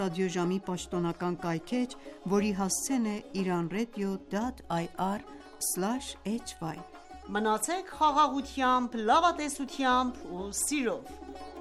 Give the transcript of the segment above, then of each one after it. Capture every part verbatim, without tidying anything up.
ռադիոժամի պաշտոնական կայքէջ, որի հասցեն է իրանradio dot i r slash h y: Մնացեք խաղաղությամբ, լավատեսությամբ ու սիրով: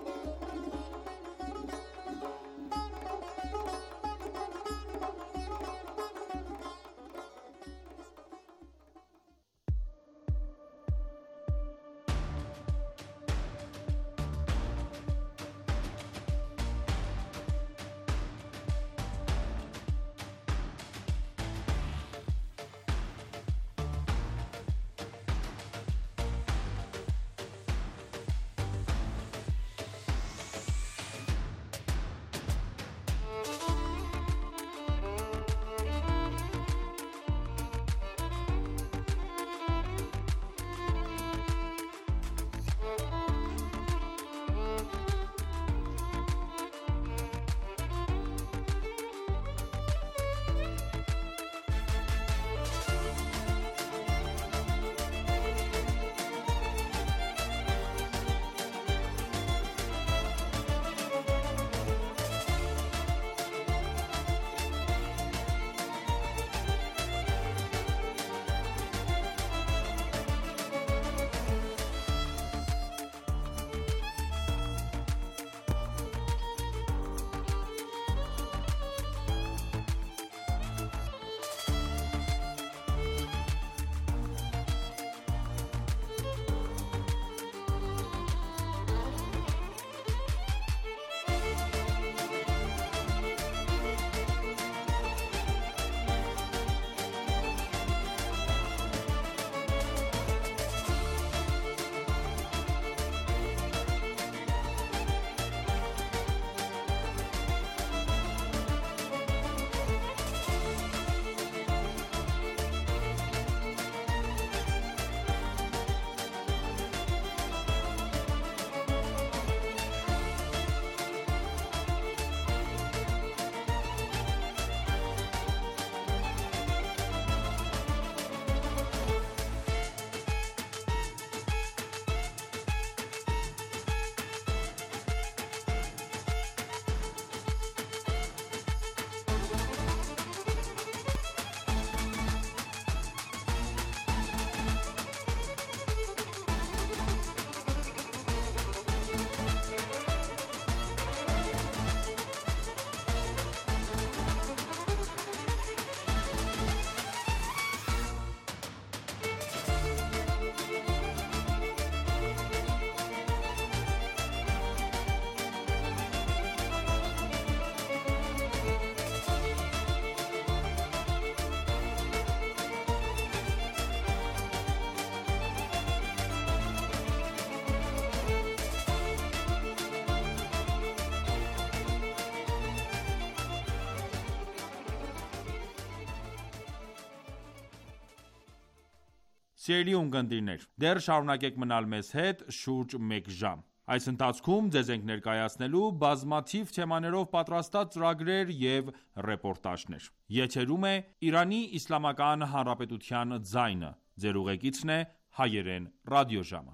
Սիրելի ունկնդիրներ, դեռ շարունակեք մնալ մեզ հետ շուրջ մեկ ժամ: Այս ընթացքում ձեզ ենք ներկայացնելու բազմաթիվ թեմաներով պատրաստած ծրագրեր և ռեպորտաժներ: Եթերում է Իրանի Իսլամական Հանրապետության ձայնը: Ձեր ուղեկիցն է Հայերեն ռադիոժամը: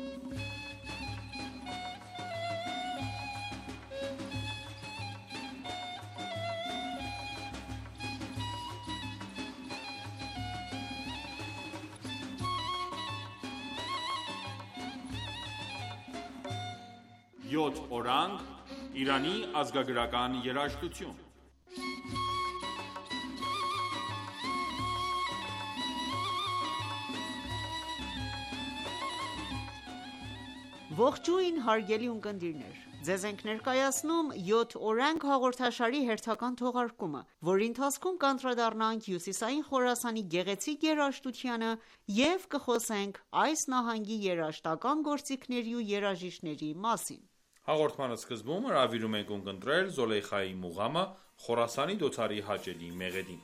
Յոթ օրանգ, Իրանի ազգագրական երաժշտություն: Ողջույն հարգելի ունկնդիրներ: Ձեզ ենք ներկայացնում «Յոթ օրանգ» հաղորդաշարի հերթական թողարկումը, որի ընթացքում կանդրադառնանք Հյուսիսային Խորասանի գեղեցիկ երաժշտությանը և կխոսենք այս նահանգի երաժշտական գործիքների ու երաժիշտների մասին: Հաղորդման սկզբում հրավիրում ենք ունկնդրել Զոլեյխայի մուղամը Խորասանի դոթարի հաճելի մեղեդին: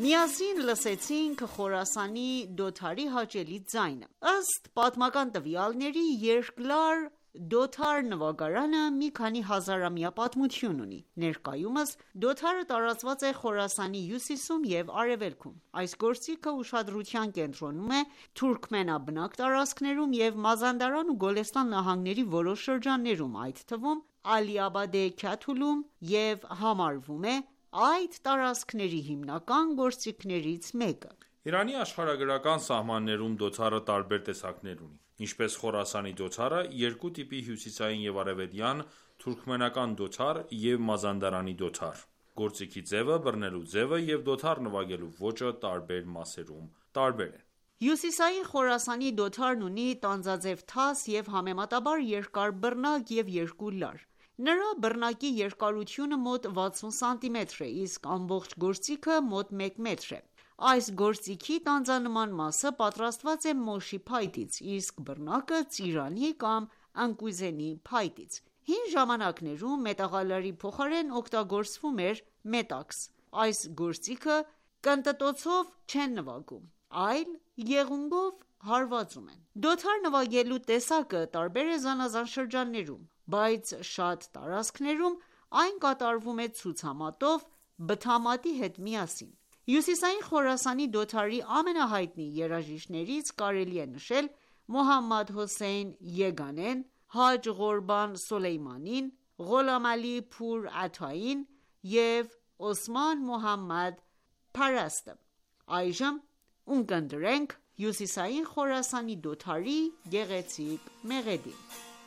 Միասին լսեցինք Խորասանի Դոթարի հաճելի ձայնը։ Ըստ պատմական տվյալների, երկլար Դոթար նվագարանը մի քանի հազարամյա պատմություն ունի։ Ներկայումս Դոթարը տարածված է Խորասանի հյուսիսում և արևելքում։ Այս գործիքը ուշադրության կենտրոնում է թուրքմենաբնակ տարածքներում և Մազանդարան ու Գոլեստան նահանգների որոշ շրջաններում, այդ թվում Ալիաբադե Քյաթուլում, և համարվում է այդ տարածքների հիմնական գործիքներից մեկը։ Իրանի աշխարհագրական սահմաններում Դոթարը տարբեր տեսակներ ունի։ Ինչպես Խորասանի Դոթարը, երկու տիպի հյուսիսային և արևելյան թուրքմենական դոթար և Մազանդարանի դոթար։ Գործիքի ձևը, բռնելու ձևը և դոթար նվագելու ոճը տարբեր մասերում տարբեր են։ Հյուսիսային Խորասանի Դոթարն ունի տանձաձև թաս և համեմատաբար երկար բռնակ և երկու լար։ Նրա բռնակի երկարությունը մոտ վաթսուն սանտիմետր է, իսկ ամբողջ գործիքը մոտ մեկ մետր է։ Այս գործիքի տանձանման մասը պատրաստված է մոշի փայտից, իսկ բռնակը ծիրանի կամ ընկույզենի փայտից։ Հին ժամանակներում մետաղալարի փոխարեն օգտագործվում էր մետաքս։ Այս գործիքը կնտտոցով չեն նվագում, այլ եղունգով հարվածում են։ Դոթար նվագելու տեսակը տարբեր է զանազան շրջաններում, բայց շատ տարածքներում այն կատարվում է ցուցամատով բթամատի հետ միասին։ Հյուսիսային Խորասանի Դոթարի ամենահայտնի երաժիշտներից կարելի է նշել Մոհամմադ Հոսեյն Եգանեն, Հաջ Ղորբան Սոլեյմանին, Ղոլամ Ալի Փուր Աթային և Օսման Մոհամմադ Փարաստը։ Այժմ ունկնդրենք Հյուսիսային Խորասանի Դոթարի գեղեցիկ մեղեդին։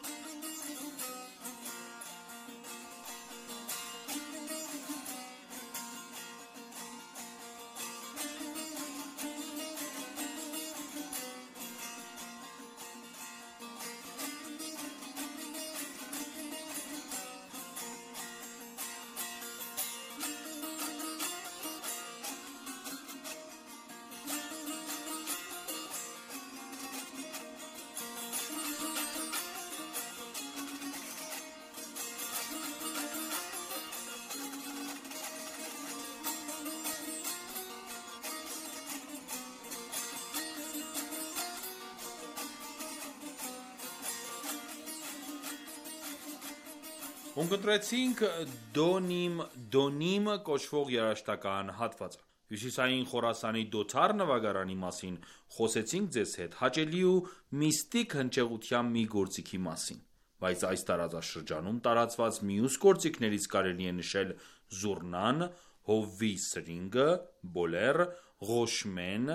Ունկնդրեցինք Դոնիմ Դոնիմ կոչվող երաժշտական հատվածը։ Հյուսիսային Խորասանի Դոթար նվագարանի մասին խոսեցինք ձեզ հետ հաճելի ու միստիկ հնչեղության մի գործիքի մասին, բայց այս տարածաշրջանում տարածված մյուս գործիքներից կարելի է նշել զուռնան, հովվի սրինգը, բոլեր, ղոշմեն,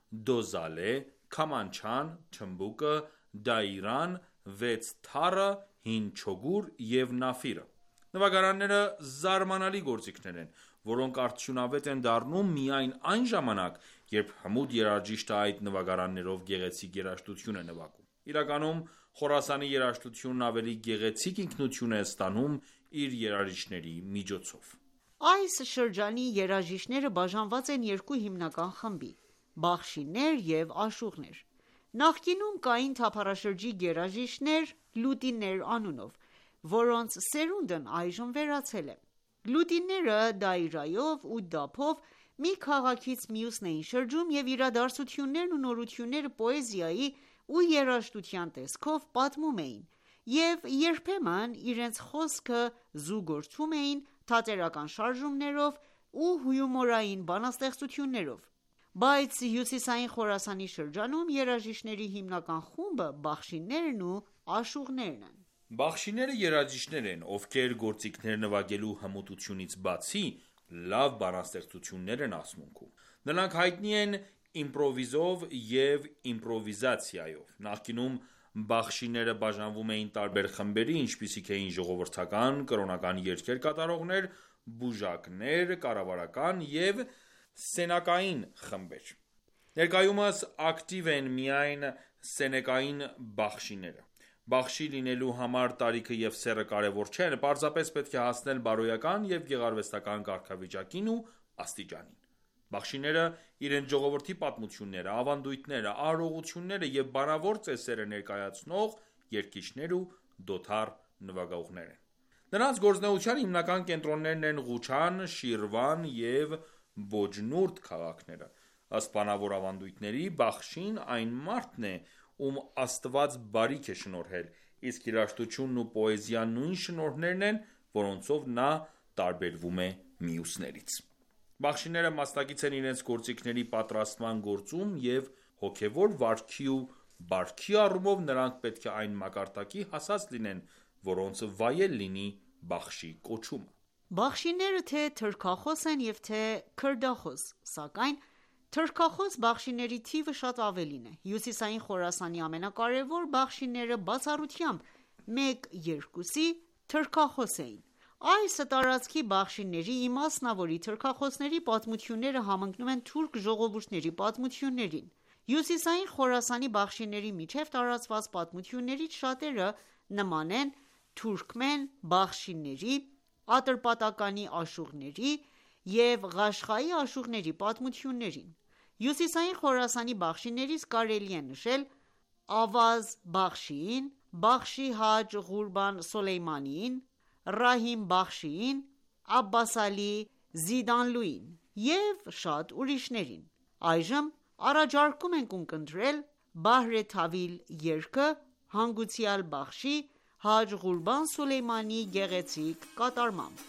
դոզալե, քամանչան, թմբուկը, դայրան, վեց թառը, հին չոգուր և նաֆիրը։ Նվագարանները զարմանալի գործիքներ են, որոնք արդյունավետ են դառնում միայն այն ժամանակ, երբ հմուտ երաժիշտը այդ նվագարաններով գեղեցիկ երաժշտություն է նվագում։ Իրականում Խորասանի երաժշտությունն ավելի գեղեցիկ ինքնություն է ստանում իր երաժիշտների միջոցով։ Այս շրջանի երաժիշտները բաժանված են երկու հիմնական խմբի՝ բախշիներ և աշուղներ։ Նախկինում կային թափառաշրջիկ երաժիշտներ լուտիներ անունով, որոնց սերունդն այժմ վերացել է։ Լուտիները դայրայով ու դափով մի քաղաքից մյուսն էին շրջում և իրադարձություններն ու նորությունները պոեզիայի ու երաժշտության տեսքով պատմում էին և երբեմն իրենց խոսքը զուգորդում էին թատերական շարժումներով ու հյումորային բանաստեղծություններով։ Բայց Հյուսիսային Խորասանի շրջանում երաժիշտների հիմնական խումբը բախշիներն ու աշուղներն են։ Բախշիները երաժիշտներ են, ովքեր գործիքներ նվագելու հմտությունից բացի, լավ բանաստեղծություններ են ասմունքում։ Նրանք հայտնի են իմպրովիզով և իմպրովիզացիայով։ Նախկինում բախշիները բաժանվում էին տարբեր խմբերի, ինչպիսիք էին ժողովրդական, կրոնական երգեր կատարողներ, բուժակներ, կառավարական և սենակային խմբեր։ Ներկայումս ակտիվ են միայն սենեկային բախշիները։ Բախշի լինելու համար տարիքը և սեռը կարևոր չեն, պարզապես պետք է հասնել բարոյական և գեղարվեստական կարգավիճակին ու աստիճանին։ Բախշիները իրենց ժողովրդի պատմությունները, ավանդույթները, արարողությունները և բանավոր ծեսերը ներկայացնող երգիչներ ու դոթար նվագողներ են։ Նրանց գործունեության հիմնական կենտրոններն են Ղուչան, Շիրվան և Բոջնուրդ քաղաքները։ Ըստ բանավոր ավանդույթների, Բախշին այն մարդն է, ում Աստված բարիք է շնորհել, իսկ երաժշտությունն ու պոեզիան նույն շնորհներն են, որոնցով նա տարբերվում է մյուսներից։ Բախշիները մասնակից են իրենց գործիքների պատրաստման գործում և հոգևոր վարքի ու բարքի առումով նրանք պետք է այն մակարդակի հասած լինեն, որոնց վայել լինի Բախշի կոչումը։ Բախշիները թե թրքախոս են և թե քրդախոս, սակայն թրքախոս բախշիների թիվը շատ ավելին է։ Հյուսիսային Խորասանի ամենակարևոր բախշիները բացառությամբ մեկ-երկուսի թրքախոս էին։ Այս տարածքի բախշիների իմասնավորի թրքախոսների պատմությունները համընկնում են թուրք ժողովուրդների պատմություններին։ Հյուսիսային Խորասանի բախշիների միջև տարածված պատմություններից շատերը նման են թուրքմեն բախշիների, Ատրպատականի աշուղների և Ղաշղայի աշուղների պատմություններին։ Հյուսիսային Խորասանի բախշիներից կարելի է նշել Ավազ Բախշիին, Բախշի Հաջ Ղուրբան Սոլեյմանիին, Ռահիմ Բախշիին, Աբբասալի Զիդանլուին և շատ ուրիշներին։ Այժմ առաջարկում ենք ունկնդրել Բահր Թավիլ երգը հանգուցյալ Բախշի Հաջ Ղուրբան Սոլեյմանի գեղեցիկ կատարմամբ։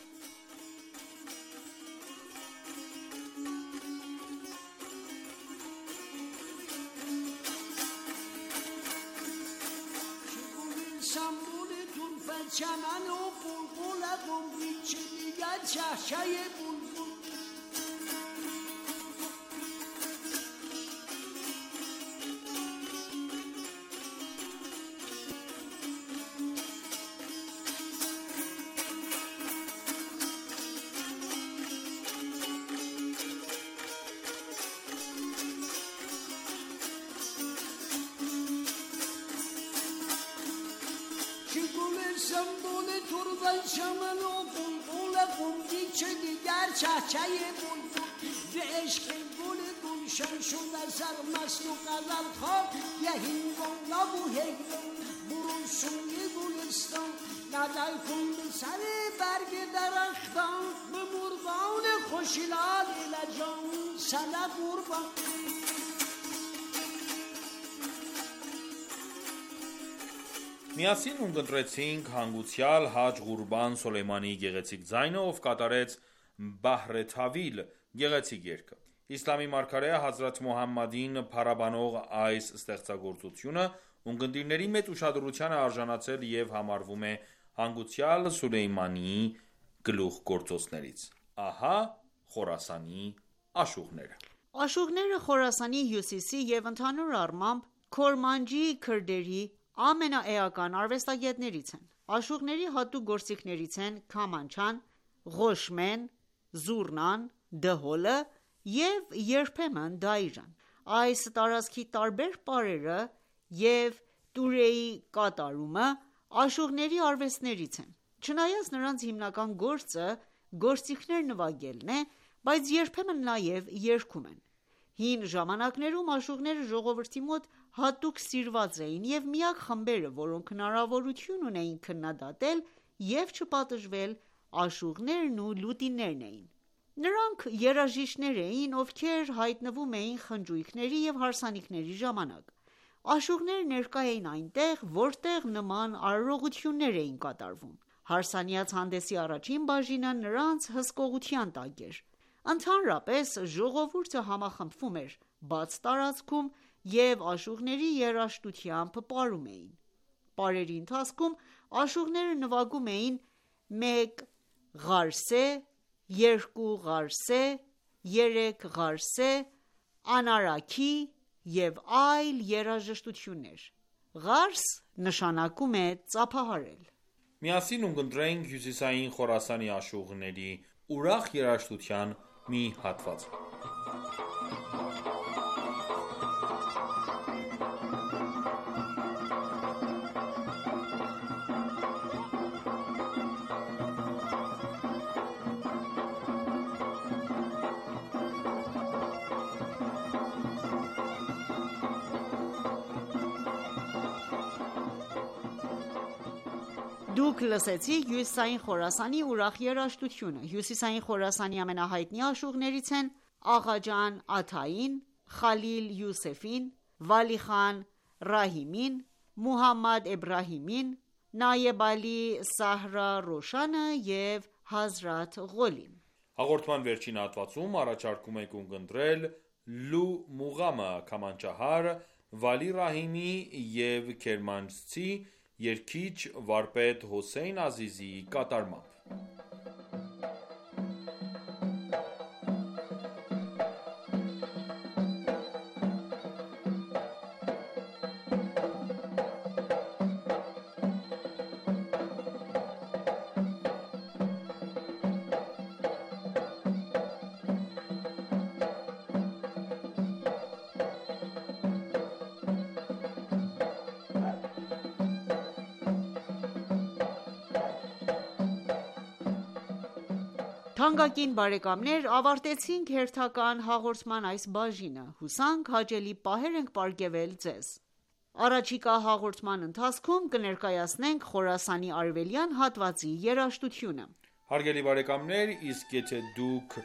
Միասին ունկնդրեցինք հանգուցյալ Հաջ Ղուրբան Սոլեյմանի գեղեցիկ ձայնը, ով կատարեց Բահր Թավիլ գեղեցիկ երգը։ Իսլամի մարգարե Հազրաթ Մոհամմադին փառաբանող այս ստեղծագործությունը ունկնդիրների մեծ ուշադրության է արժանացել և համարվում է հանգուցյալ Սուլեյմանի գլուխգործոցներից։ Ահա Խորասանի աշուղները։ Աշուղները Խորասանի հյուսիսի և ընդհանուր առմամբ Քորմանջի քրդերի ամենաէական արվեստագետներից են։ Աշուղների հատուկ գործիքներից են քամանչան, ղոշմեն, զուռնան, դհոլը և երբեմն դայրան։ Այս տարածքի տարբեր պարերը և տուրեի կատարումը աշուղների արվեստներից են։ Չնայած նրանց հիմնական գործը գործիքներ նվագելն է, բայց երբեմն նաև երգում են։ Հին ժամանակներում աշուղները ժողովրդի մոտ հատուկ սիրված էին և միակ խմբերը, որոնք հնարավորություն ունեին քննադատել և չպատժվել, աշուղներն ու լուտիներն էին։ Նրանք երաժիշտներ էին, ովքեր հայտնվում էին խնջույքների և հարսանիքների ժամանակ։ Աշուղները ներկա էին այնտեղ, որտեղ նման արարողություններ էին կատարվում։ Հարսանյաց հանդեսի առաջին բաժինը նրանց հսկողության տակ էր։ Ընդհանրապես, ժողովուրդը համախմբվում էր բաց տարածքում և աշուղների երաժշտությամբ պարում էին։ Պարերի ընթացքում աշուղները նվագում էին մեկ ղարսե, երկու ղարսե, երեք ղարսե, անարաքի և այլ երաժշտություններ։ Ղարս նշանակում է ծափահարել։ Միասին ունկնդրենք հյուսիսային Խորասանի աշուղների ուրախ երաժշտության մի հատված։ Դուք լսեցիք Հյուսիսային Խորասանի ուրախ երաժշտությունը։ Հյուսիսային Խորասանի ամենահայտնի աշուղներից են Աղաջան Աթային, Խալիլ Յուսեֆին, Վալիխան Ռահիմին, Մուհամմադ Էբրահիմին, Նայեբ Ալի Սահրա Ռոշանը և Հազրաթ Ղոլին։ Հաղորդման վերջին հատվածում առաջարկում ենք ունկնդրել Լու Մուղամը քամանչահար Վալի Ռահիմի և քերմանչցի երգիչ վարպետ Հոսեյն Ազիզիի կատարմամբ։ Թանկագին բարեկամներ, ավարտեցինք հերթական հաղորդման այս բաժինը։ Հուսանք հաճելի պահեր ենք պարգևել ձեզ։ Առաջիկա հաղորդման ընթացքում կներկայացնենք Խորասանի արևելյան հատվածի երաժշտությունը։ Հարգելի բարեկամներ, իսկ եթե դուք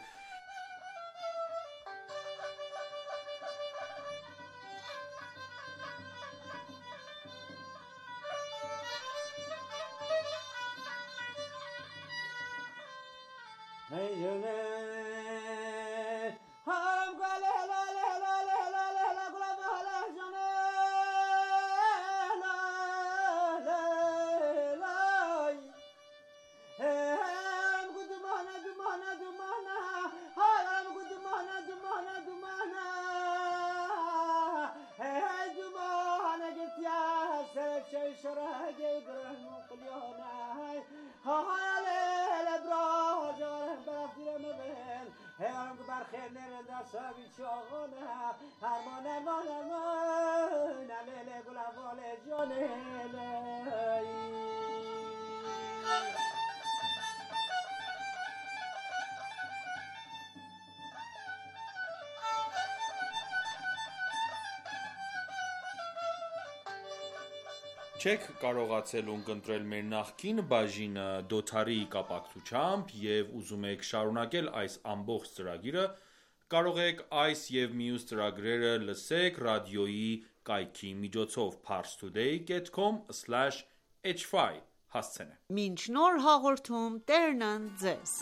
չեք կարողացել ունկնդրել մեր նախկին բաժինը դոթարի կապակցությամբ և ուզում եք շարունակել այս ամբողջ ծրագիրը, կարող եք այս և մյուս ծրագրերը լսեք ռադիոյի կայքի միջոցով parstoday dot com slash h five հասցենը։ Մինչ նոր հաղորդում Տերն ընդ ձեզ։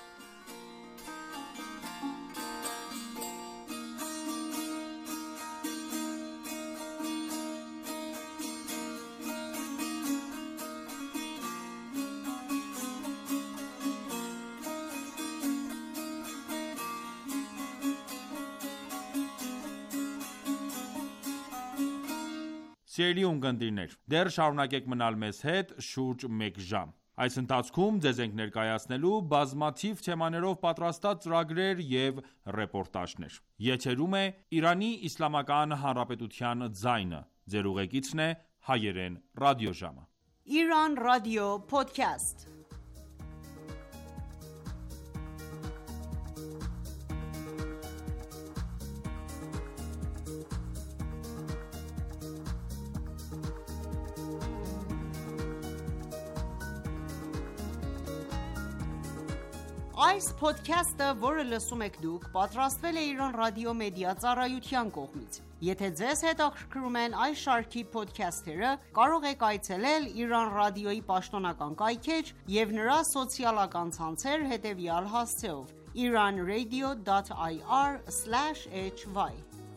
Սիրելի ունկնդիրներ, դեռ շարունակեք մնալ մեզ հետ շուրջ մեկ ժամ։ Այս ընթացքում ձեզ ենք ներկայացնելու բազմաթիվ թեմաներով պատրաստած ծրագրեր և ռեպորտաժներ։ Եթերում է Իրանի Իսլամական Հանրապետության ձայնը։ Ձեր ուղեկիցն է Հայերեն ռադիոժամը։ Iran Radio Podcast. Այս podcast-ը, որը լսում եք դուք, պատրաստվել է Iran Radio Media ծառայության կողմից։ Եթե ձեզ հետաքրքրում են այս շարքի podcast-երը, կարող եք այցելել Iran Radio-ի պաշտոնական կայքէջ և նրա սոցիալական ցանցեր հետևյալ հասցեով՝ iranradio dot ir slash h y։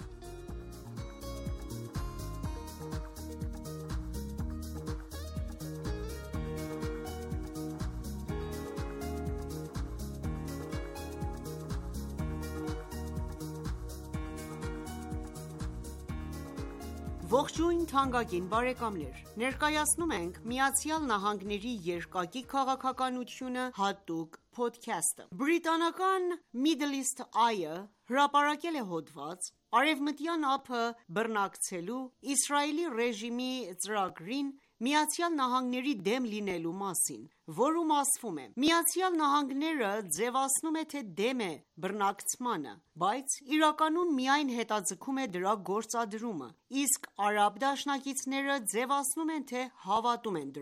Ողջույն թանկագին բարեկամներ, ներկայացնում ենք Միացյալ Նահանգների երկակի քաղաքականությունը հատուկ փոդքասթը։ Բրիտանական Middle East Eye-ը հրապարակել է հոդված Արևմտյան ափը բռնակցելու Իսրայելի ռեժիմի ծրագրին Միացյալ Նահանգների դեմ լինելու մասին, որում ասվում է. Միացյալ Նահանգները ձևացնում է, թե դեմ է բռնակցմանը, բայց իրականում միայն հետաձգում է դրա գործադրումը, իսկ արաբ դաշնակիցները ձևացնում են, թե հավատում են դրան։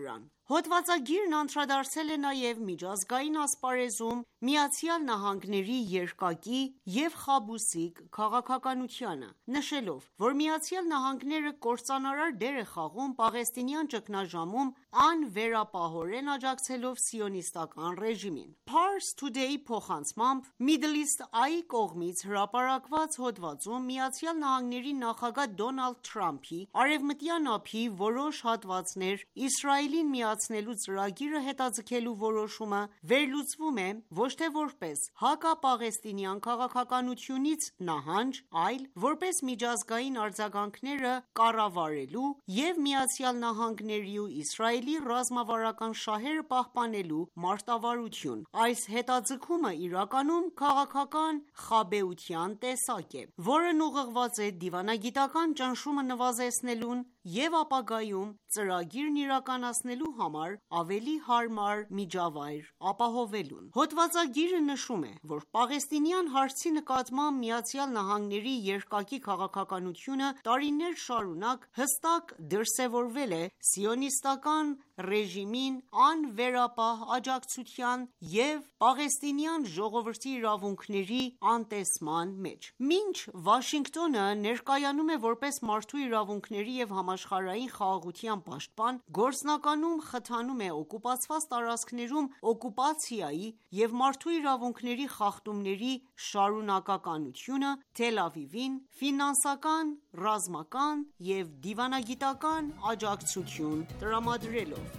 Հոդվածագիրն անդրադարձել է նաև միջազգային ասպարեզում Միացյալ Նահանգների երկակի և խաբուսիկ քաղաքականությանը, նշելով, որ Միացյալ Նահանգները կործանարար դեր է խաղում պաղեստինյան ճգնաժամում անվերապահորեն աջակցելով սիոնիստական ռեժիմին: Pars Today փոխանցմամբ, Middle East Eye կողմից հրապարակված հոդվածում ԱՄՆ նախագահ Դոնալդ Թրամփի արևմտյան ափի որոշ հատվածներ Իսրայելին միացնելու ծրագիրը հետաձգելու որոշումը վերլուծվում է ոչ թե որպես հակապաղեստինյան քաղաքականությունից նահանջ, այլ որպես միջազգային արձագանքները կառավարելու և ԱՄՆ-ի ու Իսրայելի ռազմավարական շահերը պահպանելու մարտավարություն: Այս հետաձգումը իրականում քաղաքական խաբեության տեսակ է, որն ուղղված է դիվանագիտական ճնշումը նվազեցնելուն և ապագայում ծրագիրն իրականացնելու համար ավելի հարմար միջավայր ապահովելուն: Հոդվածագիրը նշում է, որ պաղեստինյան հարցի նկատմամբ ԱՄՆ-ի երկակի քաղաքականությունը տարիներ շարունակ հստակ դրսևորվել է սիոնիստական ռեժիմին անվերապահ աջակցության և պաղեստինյան ժողովրդի իրավունքների անտեսման մեջ: Մինչ Վաշինգտոնը ներկայանում է որպես մարդու իրավունքների և համաշխարհային խաղաղության պաշտպան, գործնականում խթանում է օկուպացված տարածքներում օկուպացիայի և մարդու իրավունքների խախտումների շարունակականությունը, Թել Ավիվին ֆինանսական, ռազմական և դիվանագիտական աջակցություն տրամադրելով: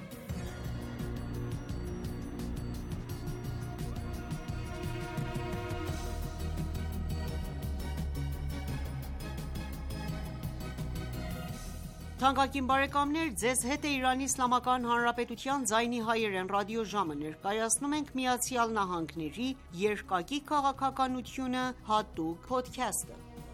Ձեզ հետ է «Իրանի Իսլամական Հանրապետության ձայնի հայերեն» ռադիոժամը: Ներկայացնում ենք «Միացյալ Նահանգների երկակի քաղաքականությունը» հատուկ փոդքասթը: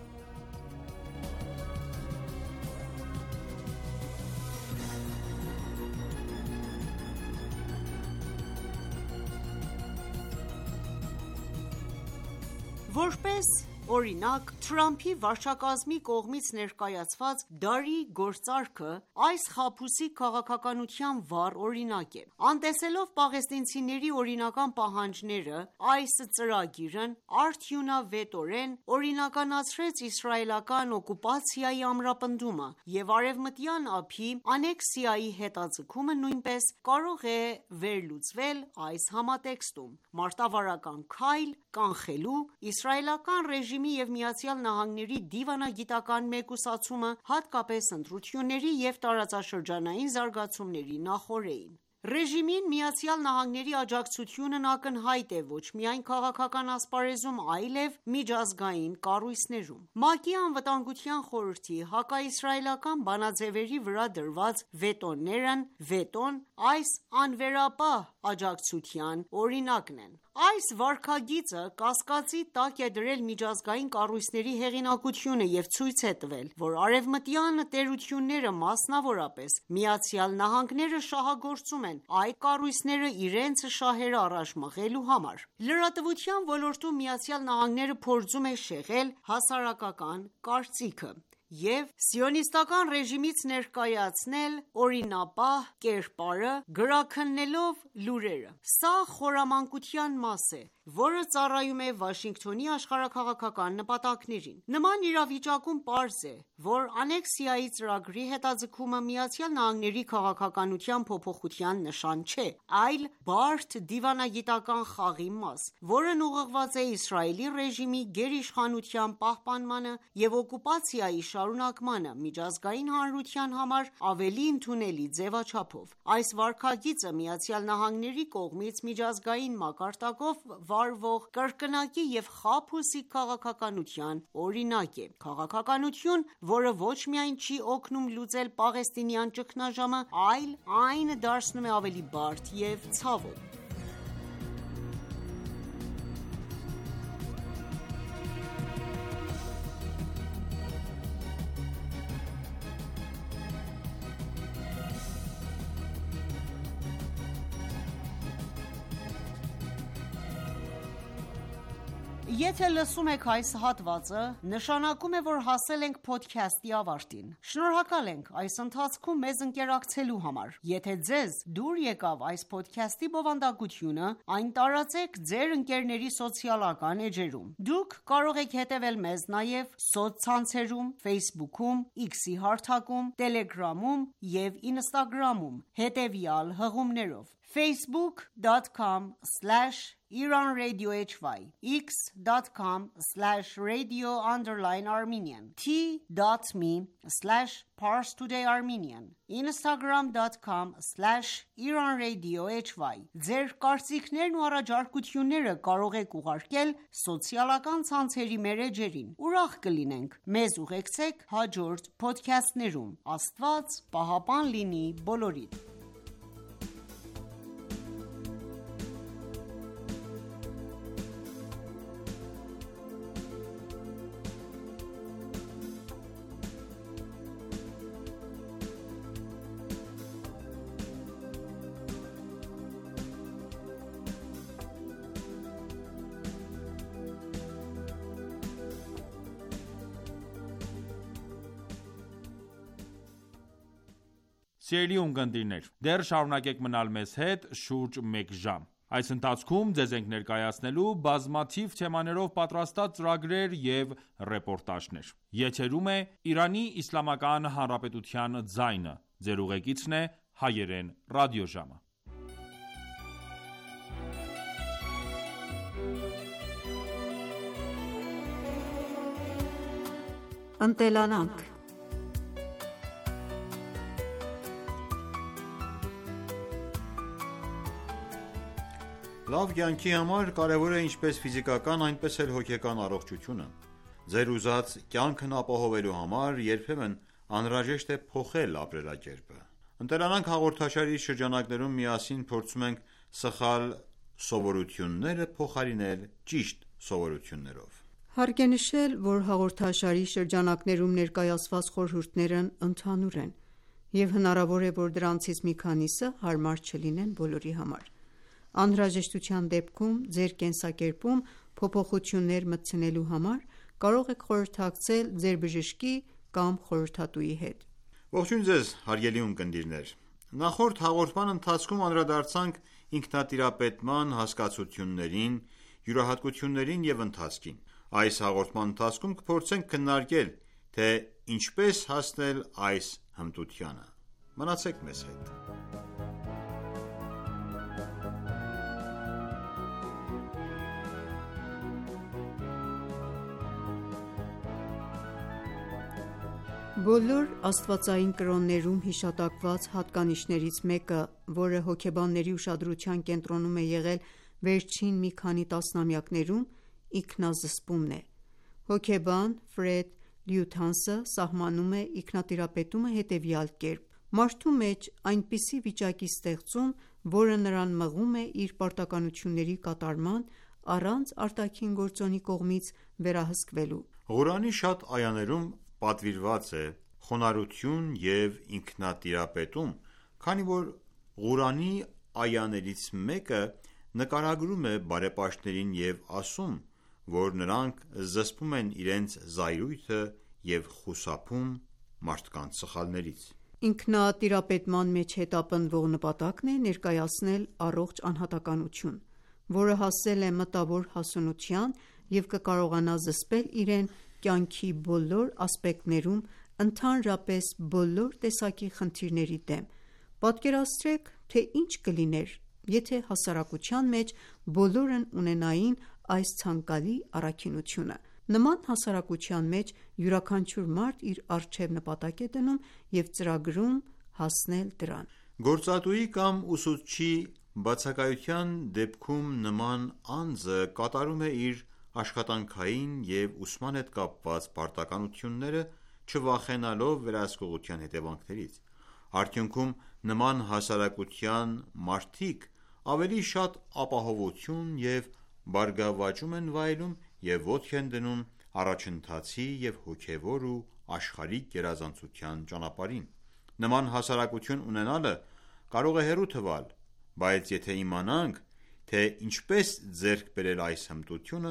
Որպես օրինակ, Թրամփի վարչակազմի կողմից ներկայացված դարի գործարքը այս խաբուսիկ քաղաքականության վառ օրինակ է: Անտեսելով պաղեստինցիների օրինական պահանջները, այս ծրագիրն արդյունավետորեն օրինականացրեց իսրայելական օկուպացիայի ամրապնդումը և Արևմտյան ափի անեքսիայի հետաձգումը նույնպես կարող է վերլուծվել այս համատեքստում: Մարտավարական քայլ կանխելու իսրայելական ռեժիմի և ԱՄՆ-ի դիվանագիտական մեկուսացումը, հատկապես ընտրությունների և տարածաշրջանային զարգացումների նախօրեին: Ռեժիմին ԱՄՆ-ի աջակցությունն ակնհայտ է ոչ միայն քաղաքական ասպարեզում, այլև միջազգային կառույցներում: ՄԱԿ-ի Անվտանգության խորհրդի հակաիսրայելական բանաձևերի վրա դրված վետոներն վետոն այս անվերապահ աջակցության օրինակն են: Այս վարքագիծը կասկածի տակ է դրել միջազգային կառույցների հեղինակությունը և ցույց է տվել, որ արևմտյան տերությունները, մասնավորապես ԱՄՆ-ը, շահագործում են այդ կառույցները իրենց շահերը առաջ մղելու համար: Լրատվության ոլորտում ԱՄՆ-ը փորձում է շեղել հասարակական կարծիքը և սիոնիստական ռեժիմից ներկայացնել օրինապահ կերպարը, գրաքննելով լուրերը: Սա խորամանկության մաս է, որը ծառայում է Վաշինգտոնի աշխարհաքաղաքական նպատակներին: Նման իրավիճակում պարզ է, որ անեքսիայի ծրագրի հետաձգումը ԱՄՆ-ի քաղաքականության փոփոխության նշան չէ, այլ բարդ դիվանագիտական խաղի մաս, որն ուղղված է Իսրայելի ռեժիմի գերիշխանության պահպանմանը և օկուպացիայի շարունակմանը միջազգային հանրության համար ավելի ընդունելի ձևաչափով: Այս վարքագիծը ԱՄՆ-ի կողմից միջազգային մակարդակով վարվող կրկնակի և խաբուսիկ քաղաքականության օրինակ է: Քաղաքականություն, որը ոչ միայն չի օգնում լուծել պաղեստինյան ճգնաժամը, այլ այն դարձնում է ավելի բարդ և ցավոտ: Եթե լսում եք այս հատվածը, նշանակում է, որ հասել ենք podcast-ի ավարտին։ Շնորհակալ ենք այս ընթացքում մեզ ընկերակցելու համար։ Եթե ձեզ դուր եկավ այս podcast-ի բովանդակությունը, այն տարածեք ձեր ընկերների սոցիալական էջերում։ Դուք կարող եք հետևել մեզ նաև սոցցանցերում, Facebook-ում, X-ի հարթակում, Telegram-ում և Instagram-ում հետևյալ հղումներով. facebook.com slash Iran Radio hy, x.com slash radio underline Armenian, t.me slash Pars Today Armenian, instagram.com slash Iran Radio hy։ Ձեր կարծիքներն ու առաջարկությունները կարող եք ուղարկել սոցիալական ցանցերի մեր էջերին։ Ուրախ կլինենք մեզ ուղեկցեք հաջորդ փոդքասթներում։ Աստված պահապան լինի բոլորիդ։ Սիրելի ունկնդիրներ, դեռ շարունակեք մնալ մեզ հետ շուրջ մեկ ժամ։ Այս ընթացքում ձեզ ենք ներկայացնելու բազմաթիվ թեմաներով պատրաստած ծրագրեր և ռեպորտաժներ։ Եթերում է Իրանի Իսլամական Հանրապետության ձայնը։ Ձեր ուղեկիցն է հայերեն ռադիոժամը։ Ընտելանանք։ Լավ կյանքի համար կարևոր է ինչպես ֆիզիկական, այնպես էլ հոգեկան առողջությունը։ Ձեր ուզած կյանքն ապահովելու համար երբեմն անհրաժեշտ է փոխել ապրելակերպը։ Ընտելանանք հաղորդաշարի շրջանակներում միասին փորձում ենք սխալ սովորությունները փոխարինել ճիշտ սովորություններով։ Հարկ է նշել, որ հաղորդաշարի շրջանակներում ներկայացված խորհուրդներն ընդհանուր են, և հնարավոր է, որ դրանցից մի քանիսը հարմար չլինեն բոլորի համար։ Անհրաժեշտության դեպքում ձեր կենսակերպում փոփոխություններ մտցնելու համար կարող եք խորհրդակցել ձեր բժշկի կամ խորհրդատուի հետ։ Ողջույն ձեզ, հարգելի ունկնդիրներ։ Նախորդ հաղորդման ընթացքում անդրադարձանք ինքնատիրապետման հասկացություններին, յուրահատկություններին և ընթացքին։ Այս հաղորդման ընթացքում կփորձենք քննարկել, թե ինչպես հասնել այս հմտությանը։ Մնացեք մեզ հետ։ Բոլոր աստվածային կրոններում հիշատակված հատկանիշներից մեկը, որը հոգեբանների ուշադրության կենտրոնում է եղել վերջին մի քանի տասնամյակներում, ինքնազսպումն է։ Հոգեբան Ֆրեդ Լյութանսը սահմանում է ինքնատիրապետումը հետևյալ կերպ. մարդու մեջ այնպիսի վիճակի ստեղծում, որը նրան մղում է իր պարտականությունների կատարման առանց արտաքին գործոնի կողմից վերահսկվելու։ Ղուրանի շատ այաներում պատվիրված է խոնարհություն և ինքնատիրապետում, քանի որ Ղուրանի այաներից մեկը նկարագրում է բարեպաշտներին և ասում, որ նրանք զսպում են իրենց զայրույթը և խուսափում մարդկանց սխալներից։ Ինքնատիրապետման մեջ հետապնդվող նպատակն է ներկայացնել առողջ անհատականություն, որը հասել է մտավոր հասունության և կկարողանա զսպել իրեն կյանքի բոլոր ասպեկտներում, ընդհանրապես բոլոր տեսակի խնդիրների դեմ։ Պատկերացրեք, թե ինչ կլիներ, եթե հասարակության մեջ բոլորն ունենային այս ցանկալի առաքինությունը։ Նման հասարակության մեջ յուրաքանչյուր մարդ իր առջև նպատակ է դնում և ծրագրում հասնել դրան։ Գործատուի կամ ուսուցչի բացակայության դեպքում նման անձը կատարում է իր աշխատանքային և ուսման հետ կապված պարտականությունները, չվախենալով վերահսկողության հետևանքներից։ Արդյունքում նման հասարակության մարդիկ ավելի շատ ապահովություն և բարգավաճում են վայելում և ոտք են դնում առաջընթացի և հոգևոր ու աշխարհիկ գերազանցության ճանապարհին։ Նման հասարակություն ունենալը կարող է հեռու թվալ, բայց եթե իմանանք, թե ինչպես ձեռք բերել այս հմտությունը,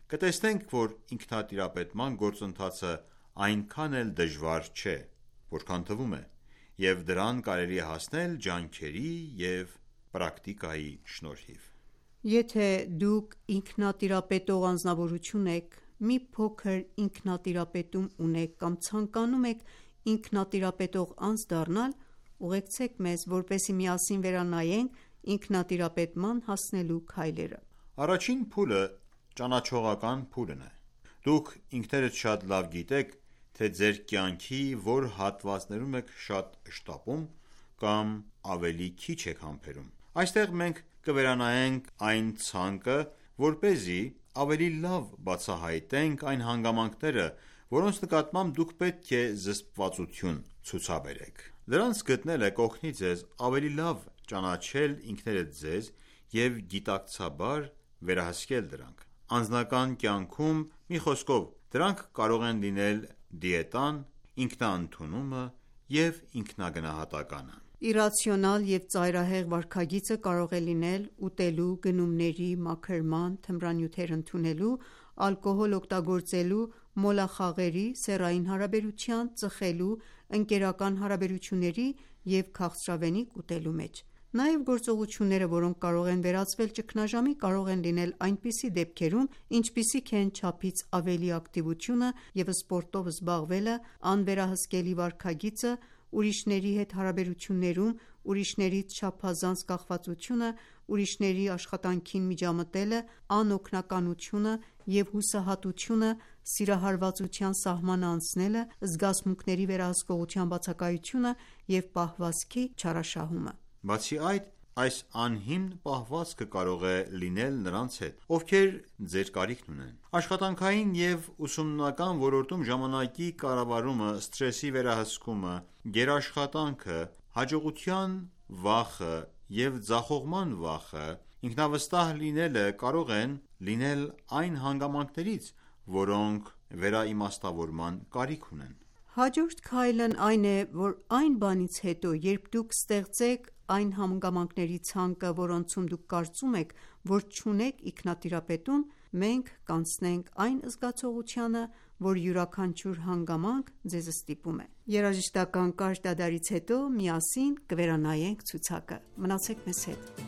կտեսնենք, որ ինքնատիրապետման գործընթացը այնքան էլ դժվար չէ, որքան թվում է, և դրան կարելի է հասնել ջանքերի և պրակտիկայի շնորհիվ։ Եթե դուք ինքնատիրապետող անձնավորություն եք, մի փոքր ինքնատիրապետում ունեք կամ ցանկանում եք ինքնատիրապետող անձ դառնալ, ուղեկցեք մեզ, որպեսզի միասին վերանայենք ինքնատիրապետման հասնելու քայլերը։ Առաջին փուլը ճանաչողական փուլն է։ Դուք ինքներդ շատ լավ գիտեք, թե ձեր կյանքի որ հատվածներում եք շատ շտապում կամ ավելի քիչ եք համբերում։ Այստեղ մենք կվերանայենք այն ցանկը, որպեսզի ավելի լավ բացահայտենք այն հանգամանքները, որոնց նկատմամբ դուք պետք է զսպվածություն ցուցաբերեք։ Դրանց գտնելը կօգնի ձեզ ավելի լավ ճանաչել ինքներդ ձեզ և գիտակցաբար վերահսկել դրանք։ Անձնական կյանքում, մի խոսքով, դրանք կարող են լինել դիետան, ինքնաընդունումը և ինքնագնահատականը։ Իռացիոնալ և ծայրահեղ վարքագիծը կարող է լինել ուտելու, գնումների, մաքրման, թմրանյութեր ընդունելու, ալկոհոլ օգտագործելու, մոլախաղերի, սեռային հարաբերության, ծխելու, ընկերական հարաբերությունների և քաղցրավենիք ուտելու մեջ։ Նաև գործողությունները, որոնք կարող են վերածվել ճգնաժամի, կարող են լինել այնպիսի դեպքերում, ինչպիսիք են չափից ավելի ակտիվությունը և սպորտով զբաղվելը, անվերահսկելի վարքագիծը, ուրիշների հետ հարաբերություններում ուրիշներից չափազանց կախվածությունը, ուրիշների աշխատանքին միջամտելը, անօգնականությունը և հուսահատությունը, սիրահարվածության սահմանը անցնելը, զգացմունքների վերահսկողության բացակայությունը և պահվածքի չարաշահումը։ Բացի այդ, այս անհիմն պահվածքը կարող է լինել նրանց հետ, ովքեր ձեր կարիքն ունեն։ Աշխատանքային և ուսումնական ոլորտում ժամանակի կառավարումը, սթրեսի վերահսկումը, գերաշխատանքը, հաջողության վախը և ձախողման վախը, ինքնավստահ լինելը կարող են լինել այն հանգամանքներից, որոնք վերաիմաստավորման կարիք ունեն։ Հաջորդ քայլն այն է, որ այն բանից հետո, երբ դուք ստեղծեք այն հանգամանքների ցանկը, որոնցում դուք կարծում եք, որ չունեք ինքնատիրապետում, մենք կանցնենք այն զգացողությանը, որ յուրաքանչյուր հանգամանք ձեզ ստիպում է։ Երաժշտական կարճ դադարից հետո միասին կվերանայենք ցուցակը։ Մնացեք մեզ հետ։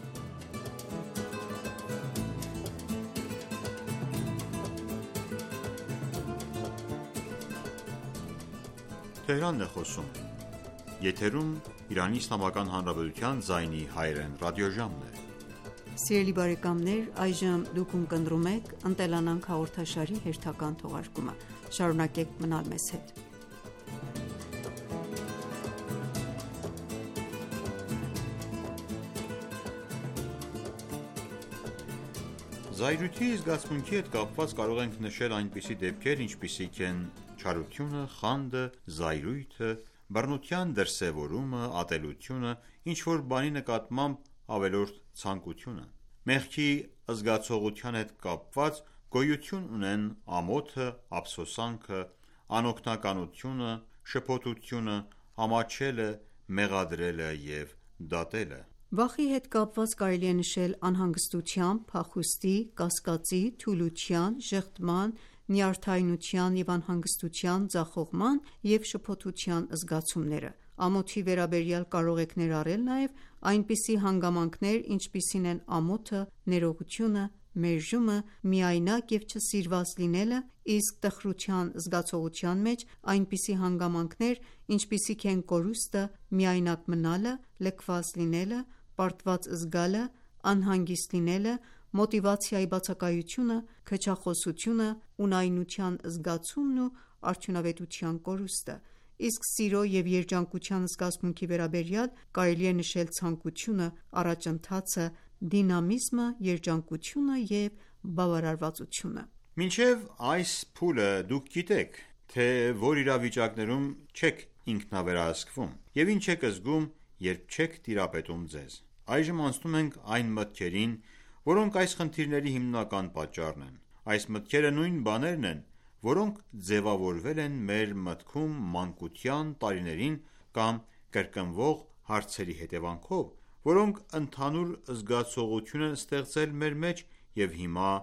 Զայրույթի զգացմունքի հետ կապված կարող ենք նշել այնպիսի դեպքեր, ինչպիսիք են չարությունը, խանդը, զայրույթը, բռնության դրսևորումը, ատելությունը, ինչ-որ բանի նկատմամբ ավելորդ ցանկությունը։ Մեղքի զգացողության հետ կապված գոյություն ունեն ամոթը, ափսոսանքը, անօգնականությունը, շփոթությունը, ամաչելը, մեղադրելը և դատելը։ Վախի հետ կապված կարելի է նշել անհանգստության, փախուստի, կասկածի, թուլության, ժխտման, նյարդայնության և անհանգստության, ձախողման և շփոթության զգացումները։ Ամոթի վերաբերյալ կարող եք ներառել նաև այնպիսի հանգամանքներ, ինչպիսին են ամոթը, ներողությունը, մերժումը, միայնակ և չսիրված լինելը, իսկ տխրության զգացողության մեջ այնպիսի հանգամանքներ, ինչպիսիք են կորուստը, միայնակ մնալը, լքված լինելը, պարտված զգալը, անհանգիստ լինելը, մոտիվացիայի բացակայությունը, քչախոսությունը, ունայնության զգացումն ու արդյունավետության կորուստը։ Իսկ սիրո և երջանկության զգացմունքի վերաբերյալ կարելի է նշել ցանկությունը, առաջընթացը, դինամիզմը, երջանկությունը և բավարարվածությունը։ Մինչև այս փուլը դուք գիտեք, թե որ իրավիճակներում չեք ինքնավերահսկվում և ինչ եք զգում, երբ չեք տիրապետում ձեզ։ Այժմ անցնում ենք այն մտքերին, որոնք այս խնդիրների հիմնական պատճառն են։ Այս մտքերը նույն բաներն են, որոնք ձևավորվել են մեր մտքում մանկության տարիներին կամ կրկնվող հարցերի հետևանքով, որոնք ընդհանուր զգացողություն են ստեղծել մեր մեջ և հիմա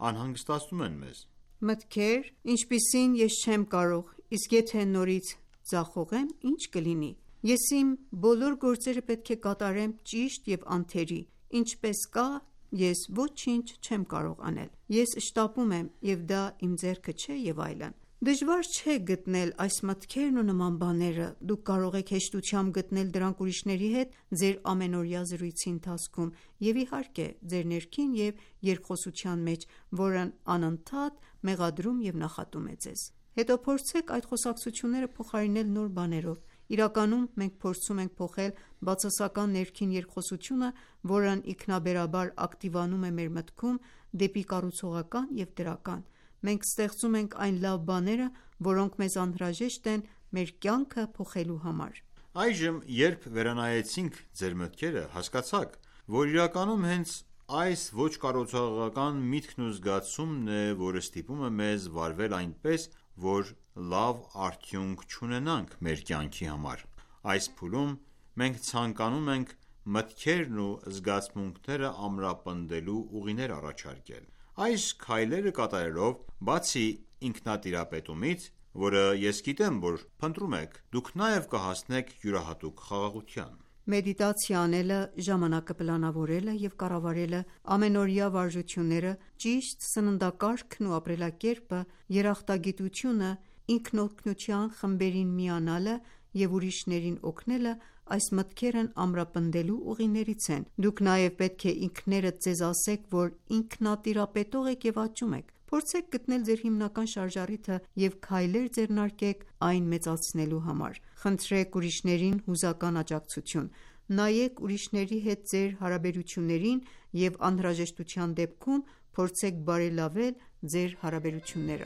անհանգստացնում են մեզ։ Մտքեր, ինչպիսին ես չեմ կարող, իսկ եթե նորից ձախողեմ, ինչ կլինի։ Ես իմ բոլոր գործերը պետք է կատարեմ ճիշտ և անթերի, ինչպես կա, ես ոչինչ չեմ կարող անել։ Ես շտապում եմ, և դա իմ ձեռքը չէ և այլն։ Դժվար չէ գտնել այս մտքերն ու նման բաները, դուք կարող եք հեշտությամբ գտնել դրանք ուրիշների հետ ձեր ամենօրյա զրույցի ընթացքում և իհարկե ձեր ներքին և երկխոսության մեջ, որն անընդհատ մեղադրում և նախատում է ձեզ։ Հետո փորձեք այդ խոսակցությունները փոխարինել նոր բաներով։ Իրականում մենք փորձում ենք փոխել բացասական ներքին երկխոսությունը, որն ինքնաբերաբար ակտիվանում է մեր մտքում, դեպի կառուցողական և դրական։ Մենք ստեղծում ենք այն լավ բաները, որոնք մեզ անհրաժեշտ են մեր կյանքը փոխելու համար։ Այժմ, երբ վերանայեցինք ձեր մտքերը, հասկացաք, որ իրականում հենց այս ոչ կառուցողական միտքն ու զգացումն է, որը ստիպում է մեզ վարվել այնպես, որ լավ արդյունք չունենանք մեր կյանքի համար։ Այս փուլում մենք ցանկանում ենք մտքերն ու զգացմունքները ամրապնդելու ուղիներ առաջարկել։ Այս քայլերը կատարելով, բացի ինքնատիրապետումից, որը ես գիտեմ, որ փնտրում եք, դուք նաև կհասնեք յուրահատուկ խաղաղության։ Մեդիտացիա անելը, ժամանակը պլանավորելը և կառավարելը, ամենօրյա վարժությունները, ճիշտ սննդակարգն ու ապրելակերպը, երախտագիտությունը, ինքնօգնության խմբերին միանալը և ուրիշներին օգնելը այս մտքերն ամրապնդելու ուղիներից են։ Դուք նաև պետք է ինքներդ ձեզ ասեք, որ ինքնատիրապետող եք և աճում եք։ Փորձեք գտնել ձեր հիմնական շարժառիթը և քայլեր ձեռնարկեք այն մեծացնելու համար։ Խնդրեք ուրիշներին հուզական աջակցություն։ Նայեք ուրիշների հետ ձեր հարաբերություններին և անհրաժեշտության դեպքում փորձեք բարելավել ձեր հարաբերությունները։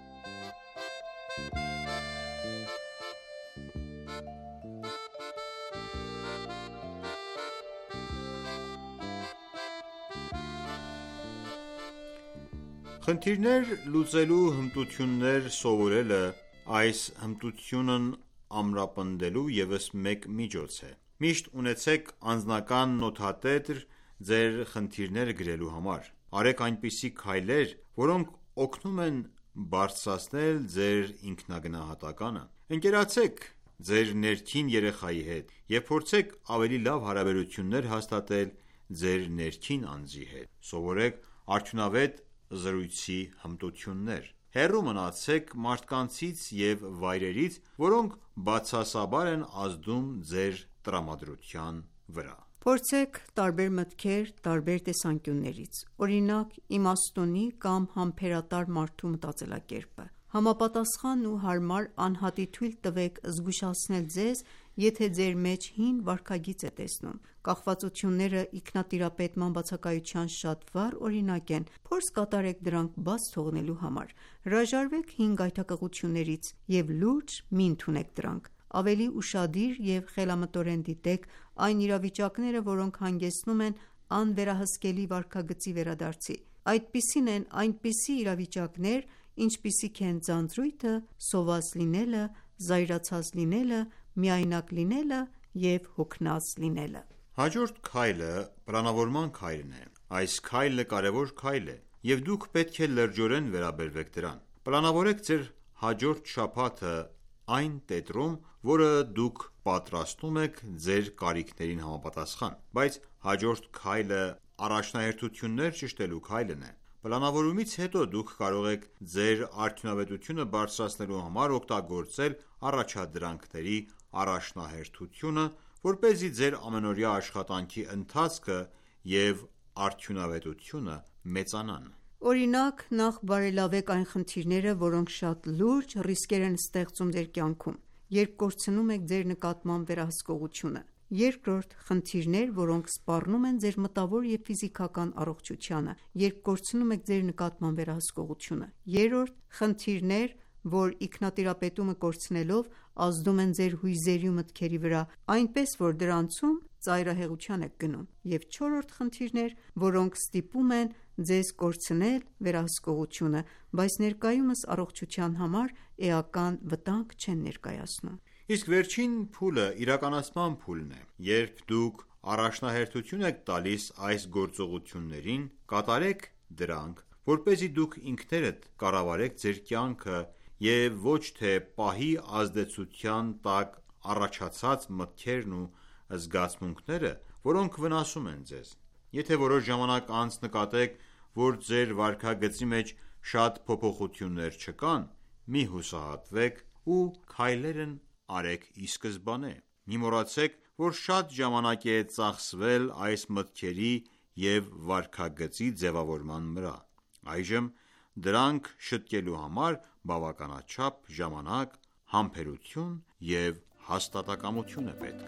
Խնդիրներ լուծելու հմտություններ սովորելը այս հմտությունն ամրապնդելու ևս մեկ միջոց է։ Միշտ ունեցեք անձնական նոթատետր ձեր խնդիրները գրելու համար։ Արեք այնպիսի քայլեր, որոնք օգնում են բարձրացնել ձեր ինքնագնահատականը։ Ընկերացեք ձեր ներքին երեխայի հետ և փորձեք ավելի լավ հարաբերություններ հաստատել ձեր ներքին անձի հետ։ Սովորեք արդյունավետ զրույցի հմտություններ։ Հեռու մնացեք մարդկանցից և վայրերից, որոնք բացասաբար են ազդում ձեր տրամադրության վրա։ Փորձեք տարբեր մտքեր տարբեր տեսանկյուններից։ Օրինակ, իմաստունի կամ համբերատար մարդու մտածելակերպը։ Համապատասխան ու հարմար անհատի թույլ տվեք զգուշացնել ձեզ, եթե ձեր մեջ հին վարքագիծ է տեսնում։ Կախվածությունները ինքնատիրապետման բացակայության շատ վառ օրինակ են։ Փորձ կատարեք դրանք բաց թողնելու համար։ Հրաժարվեք հին գայթակղություններից և լուրջ մի ընդունեք դրանք։ Ավելի ուշադիր և խելամտորեն դիտեք այն իրավիճակները, որոնք հանգեցնում են անվերահսկելի վարքագծի վերադարձի։ Այդպիսին են այնպիսի իրավիճակներ, ինչպիսիք են ձանձրույթը, սոված լինելը, զայրացած լինելը, միայնակ լինելը և հոգնած լինելը։ Հաջորդ քայլը պլանավորման քայլն է։ Այս քայլը կարևոր քայլ է, և դուք պետք է լրջորեն վերաբերվեք դրան։ Պլանավորեք ձեր հաջորդ շաբաթը այն տետրում, որը դուք պատրաստում եք ձեր կարիքներին համապատասխան։ Բայց հաջորդ քայլը առաջնահերթություններ ճշտելու քայլն է։ Պլանավորումից հետո դուք կարող եք ձեր արդյունավետությունը բարձրացնելու համար օգտագործել առաջադրանքների առաջնահերթությունը, որպեսզի ձեր ամենօրյա աշխատանքի ընթացքը և արդյունավետությունը մեծանան։ Օրինակ, նախ բարելավեք այն խնդիրները, որոնք շատ լուրջ ռիսկեր են ստեղծում ձեր կյանքում, երբ կորցնում եք ձեր նկատմամբ վերահսկողությունը։ Երկրորդ, խնդիրներ, որոնք սպառնում են ձեր մտավոր և ֆիզիկական առողջությանը, երբ կորցնում եք ձեր նկատմամբ վերահսկողությունը։ Երրորդ, խնդիրներ, որ ինքնատիրապետումը կորցնելով ազդում են ձեր հույզերի ու մտքերի վրա, այնպես որ դրանցում ծայրահեղության եք գնում։ Եվ չորրորդ, խնդիրներ, որոնք ստիպում են ձեզ կորցնել վերահսկողությունը, բայց ներկայումս առողջության համար էական վտանգ չեն ներկայացնում։ Իսկ վերջին փուլը իրականացման փուլն է։ Երբ դուք առաջնահերթություն եք տալիս այս գործողություններին, կատարեք դրանք որպեսզի դուք ինքներդ կառավարեք ձեր կյանքը և ոչ թե պահի ազդեցության տակ առաջացած մտքերն ու զգացմունքները, որոնք վնասում են ձեզ: Եթե որոշ ժամանակ անց նկատեք, որ ձեր վարքագծի մեջ շատ փոփոխություններ չկան, մի հուսահատվեք ու քայլերն արեք ի սկզբանե: Մի մոռացեք, որ շատ ժամանակ է ծախսվել այս մտքերի և վարքագծի ձևավորման վրա: Այժմ դրանք շտկելու համար բավականաչափ ժամանակ, համբերություն և հաստատակամություն է պետք: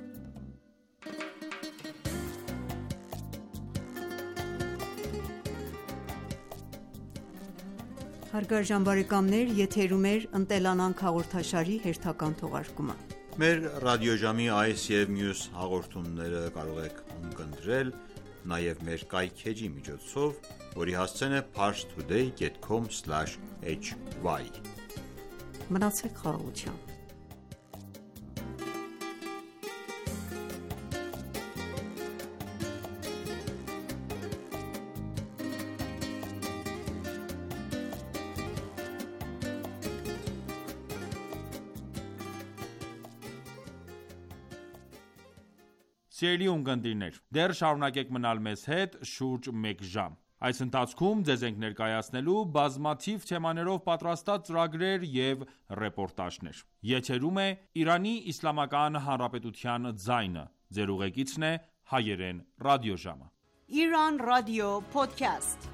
Հարգարժան բարեկամներ, եթերում է «Ընտելանանք» հաղորդաշարի հերթական թողարկումը: Մեր ռադիոժամի այս և մյուս հաղորդումները կարող եք ունկնդրել նաև մեր կայքէջի միջոցով, որի հասցեն է parstoday dot com slash h y: Մնացեք խաղաղությամբ: Սիրելի ունկնդիրներ, դեռ շարունակեք մնալ մեզ հետ շուրջ մեկ ժամ: Այս ընթացքում ձեզ ենք ներկայացնելու բազմաթիվ թեմաներով պատրաստած ծրագրեր և ռեպորտաժներ: Եթերում է Իրանի Իսլամական Հանրապետության ձայնը: Ձեր ուղեկիցն է Հայերեն ռադիոժամը: Իրանական ռադիո – Փոդքասթ.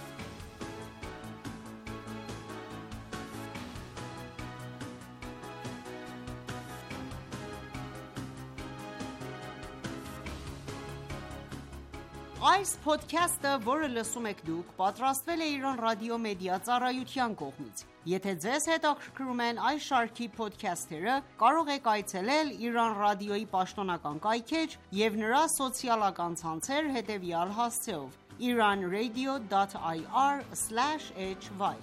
Այս փոդքասթը, որը լսում եք դուք, պատրաստվել է Իրանական ռադիո մեդիա ծառայության կողմից: Եթե ձեզ հետաքրքրում են այս շարքի փոդքասթերը, կարող եք այցելել Իրանական ռադիոյի պաշտոնական կայքէջ և նրա սոցիալական ցանցեր հետևյալ հասցեով՝ iran radio dot i r slash h y: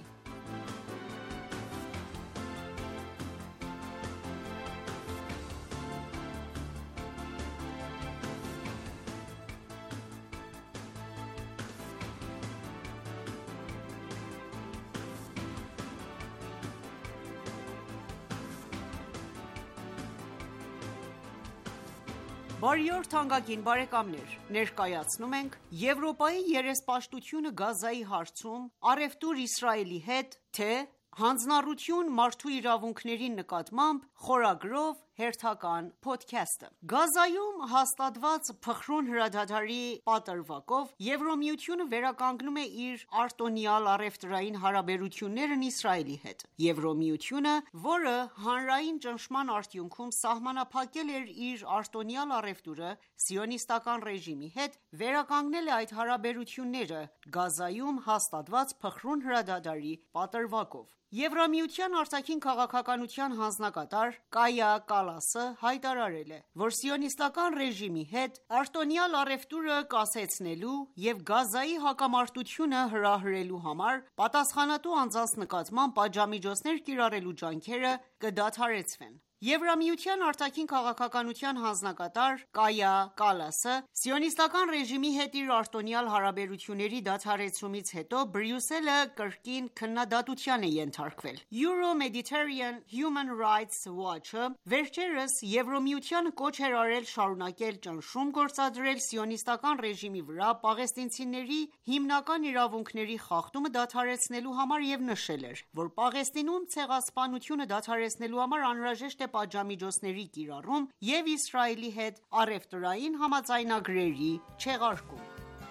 Բարի օր թանկագին բարեկամներ: Ներկայացնում ենք «Եվրոպայի երեսպաշտությունը Գազայի հարցում, առևտուր Իսրայելի հետ, թե՝ հանձնառություն մարդու իրավունքների նկատմամբ» խորագրով հերթական փոդքասթը: Գազայում հաստատված փխրուն հրադադարի պատրվակով Եվրամիությունը վերականգնում է իր արտոնյալ առևտրային հարաբերություններն Իսրայելի հետ: Եվրամիությունը, որը հանրային ճնշման արդյունքում սահմանափակել էր իր արտոնյալ առևտուրը Սիոնիստական ռեժիմի հետ, վերականգնել է այդ հարաբերությունները Գազայում հաստատված փխրուն հրադադարի պատրվակով: Եվրամիության արտաքին քաղաքականության հանձնակատար Կայա Կալասը հայտարարել է, որ Սիոնիստական ռեժիմի հետ արտոնյալ առևտուրը կասեցնելու և Գազայի հակամարտությունը հրահրելու համար պատասխանատու անձանց նկատմամբ պատժամիջոցներ կիրառելու ջանքերը կդադարեցվեն: Եվրամիության արտաքին քաղաքականության հանձնակատար Կայա Կալասը Սիոնիստական ռեժիմի հետ իր արտոնյալ հարաբերությունների դադարեցումից հետո Բրյուսելը կրկին քննադատության է ենթարկվել: Euro-Mediterranean Human Rights Watch-ը վերջերս Եվրամիությանը կոչ էր արել շարունակել ճնշում գործադրել Սիոնիստական ռեժիմի վրա պաղեստինցիների հիմնական իրավունքների խախտումը դադարեցնելու համար և նշել էր, որ Պաղեստինում ցեղասպանությունը դադարեցնելու համար անհրաժեշտ է պատժամիջոցների կիրառում և Իսրայելի հետ առևտրային համաձայնագրերի չեղարկում: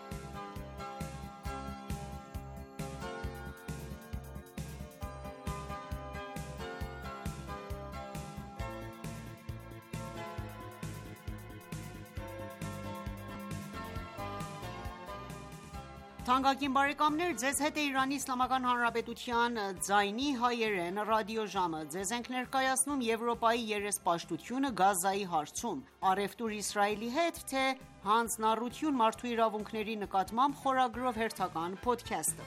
Թանկագին բարեկամներ, ձեզ հետ է Իրանի Իսլամական Հանրապետության ձայնի հայերեն ռադիոժամը: Ձեզ ենք ներկայացնում «Եվրոպայի երեսպաշտությունը Գազայի հարցում, առևտուր Իսրայելի հետ, թե՝ հանձնառություն մարդու իրավունքների նկատմամբ» խորագրով հերթական փոդքասթը: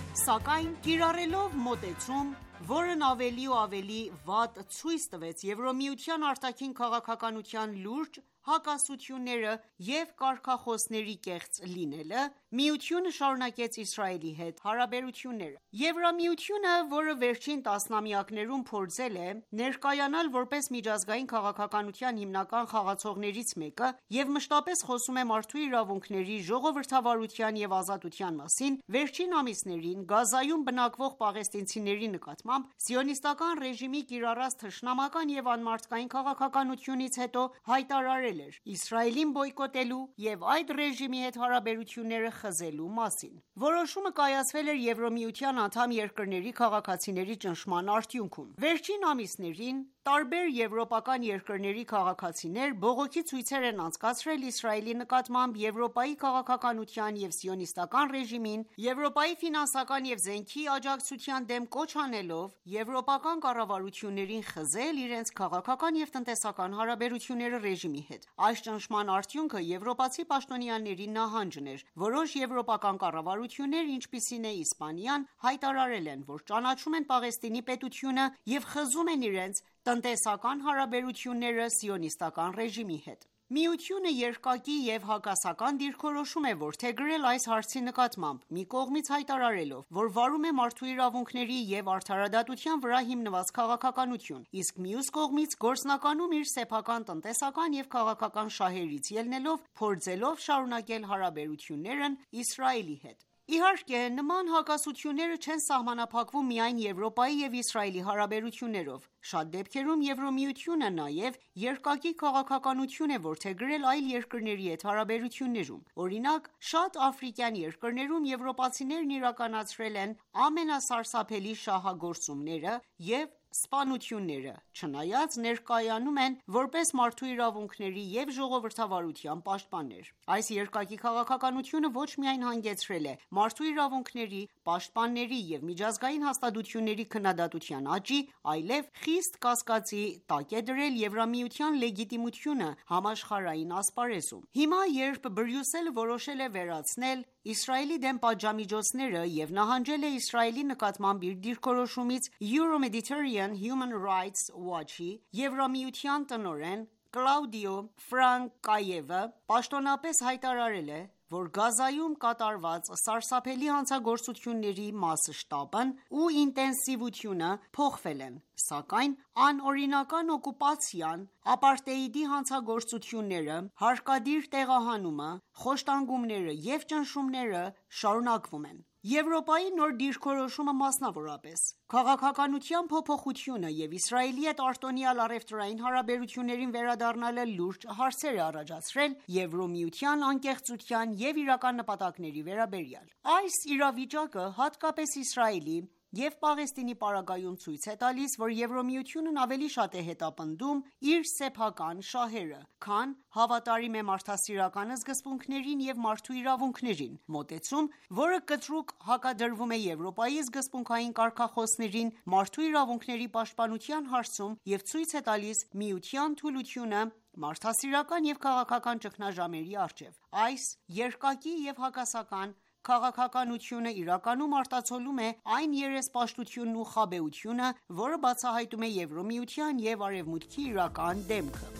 Սակայն կիրառելով մոտեցում, որն ավելի ու ավելի վատ ցույց տվեց Եվրամիության արտաքին քաղաքականության լուրջ հակասությունները և կարգախոսների կեղծ լինելը, Միությունը շարունակեց Իսրայելի հետ հարաբերությունները: Եվրամիությունը, որը վերջին տասնամյակներում փորձել է ներկայանալ որպես միջազգային քաղաքականության հիմնական խաղացողներից մեկը և մշտապես խոսում է մարդու իրավունքների, ժողովրդավարության և ազատության մասին, վերջին ամիսներին Գազայում բնակվող պաղեստինցիների նկատմամբ Սիոնիստական ռեժիմի կիրառած թշնամական և անմարդկային քաղաքականությունից հետո հայտարարել էր Իսրայելին բոյկոտելու և այդ ռեժիմի հետ հարաբերությունները խզելու մասին: Որոշումը կայացվել էր Եվրամիության անդամ երկրների քաղաքացիների ճնշման արդյունքում: Վերջին ամիսներին տարբեր եվրոպական երկրների քաղաքացիներ բողոքի ցույցեր են անցկացրել Իսրայելի նկատմամբ Եվրոպայի քաղաքականության և Սիոնիստական ռեժիմին Եվրոպայի ֆինանսական և զենքի աջակցության դեմ կոչ անելով եվրոպական կառավարություններին խզել իրենց քաղաքական և տնտեսական հարաբերությունները ռեժիմի հետ: Այս ճնշման արդյունքը եվրոպացի պաշտոնյաների նահանջն էր: Որոշ եվրոպական կառավարություններ, ինչպիսին է Իսպանիան, հայտարարել են, որ ճանաչում են Պաղեստինի պետությունը և խզում են իրենց տնտեսական հարաբերությունները Սիոնիստական ռեժիմի հետ: Միությունը երկակի և հակասական դիրքորոշում է որդեգրել այս հարցի նկատմամբ, մի կողմից հայտարարելով, որ վարում է մարդու իրավունքների և արդարադատության վրա հիմնված քաղաքականություն, իսկ մյուս կողմից գործնականում իր սեփական տնտեսական և քաղաքական շահերից ելնելով փորձելով շարունակել հարաբերություններն Իսրայելի հետ: Իհարկե, նման հակասությունները չեն սահմանափակվում միայն Եվրոպայի և Իսրայելի հարաբերություններով: Շատ դեպքերում Եվրամիությունը նաև երկակի քաղաքականություն է որդեգրել այլ երկրների հետ հարաբերություններում: Օրինակ, շատ աֆրիկյան երկրներում եվրոպացիներն իրականացրել են ամենասարսափելի շահագործումները և սպանությունները, չնայած ներկայանում են որպես մարդու իրավունքների և ժողովրդավարության պաշտպաններ: Այս երկակի քաղաքականությունը ոչ միայն հանգեցրել է մարդու իրավունքների պաշտպանների և միջազգային հաստատությունների քննադատության աճի, այլև խիստ կասկածի տակ է դրել Եվրամիության լեգիտիմությունը համաշխարհային ասպարեզում: Հիմա, երբ Բրյուսելը որոշել է վերացնել Իսրայելի դեմ պատժամիջոցները և նահանջել է Իսրայելի նկատմամբ իր դիրքորոշումից Euro-Mediterranean Human Rights Watch-ի Եվրամիության տնօրեն Կլաուդիո Ֆրանկայևը պաշտոնապես հայտարարել է, որ Գազայում կատարված սարսափելի հանցագործությունների մասշտաբն ու ինտենսիվությունը փոխվել են, սակայն անօրինական օկուպացիան, ապարտեիդի հանցագործությունները, հարկադիր տեղահանումը, խոշտանգումները և ճնշումները շարունակվում են: Եվրոպայի նոր դիրքորոշումը մասնավորապես, քաղաքականության փոփոխությունը և Իսրայելի հետ արտոնյալ առևտրային հարաբերություններին վերադառնալը լուրջ հարցեր է առաջացրել Եվրամիության անկեղծության և իրական նպատակների վերաբերյալ: Այս իրավիճակը հատկապես Իսրայելի և Պաղեստինի պարագայում ցույց է տալիս, որ Եվրամիությունն ավելի շատ է հետապնդում իր սեփական շահերը, քան հավատարիմ է մարդասիրական սկզբունքներին և մարդու իրավունքներին: Մոտեցում, որը կտրուկ հակադրվում է Եվրոպայի սկզբունքային կարգախոսներին մարդու իրավունքների պաշտպանության հարցում և ցույց է տալիս Միության թուլությունը մարդասիրական և քաղաքական ճգնաժամերի առջև: Այս երկակի և հակասական քաղաքականությունը իրականում արտացոլում է այն երեսպաշտությունն ու խաբեությունը, որը բացահայտում է Եվրամիության և Արևմուտքի իրական դեմքը: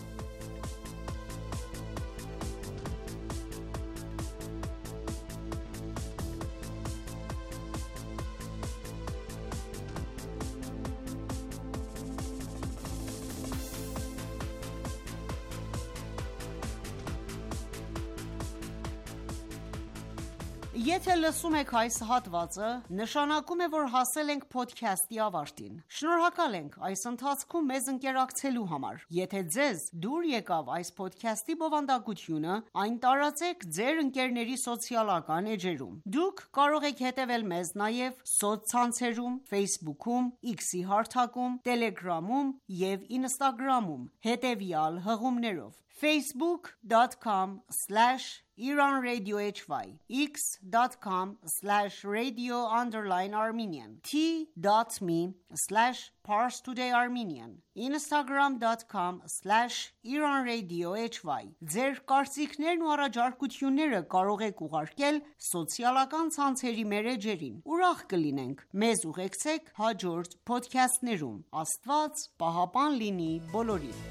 Եթե լսում եք այս հատվածը, նշանակում է, որ հասել ենք փոդքասթի ավարտին: Շնորհակալ ենք այս ընթացքում մեզ ընկերակցելու համար: Եթե ձեզ դուր եկավ այս փոդքասթի բովանդակությունը, այն տարածեք ձեր ընկերների սոցիալական էջերում: Դուք կարող եք հետևել մեզ նաև սոցցանցերում Facebook-ում, X-ի հարթակում, Telegram-ում և Instagram-ում հետևյալ հղումներով: facebook dot com slash Iran Radio էչ վայ, x.com slash radio underline Armenian, t.me slash Pars Today Armenian, instagram.com slash Iran Radio էչ վայ։ Ձեր կարծիքներն ու առաջարկությունները կարող եք ուղարկել սոցիալական ցանցերի մեր էջերին։ Ուրախ կլինենք մեզ ուղեկցեք հաջորդ փոդքասթներում։ Աստված պահապան լինի բոլորին։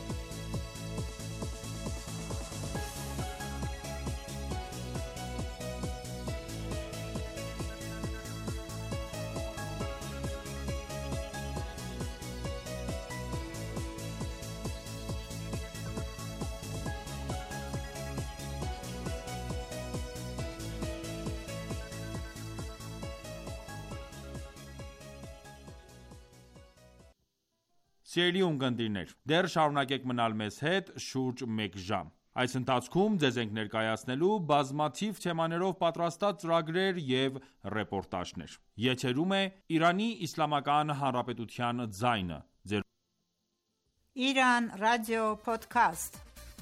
Սիրելի ունկնդիրներ, դեռ շարունակեք մնալ մեզ հետ շուրջ մեկ ժամ։ Այս ընթացքում ձեզ ենք ներկայացնելու բազմաթիվ թեմաներով պատրաստած ծրագրեր և ռեպորտաժներ։ Եթերում է Իրանի Իսլամական Հանրապետության ձայնը։ Ձեր Iran Radio Podcast.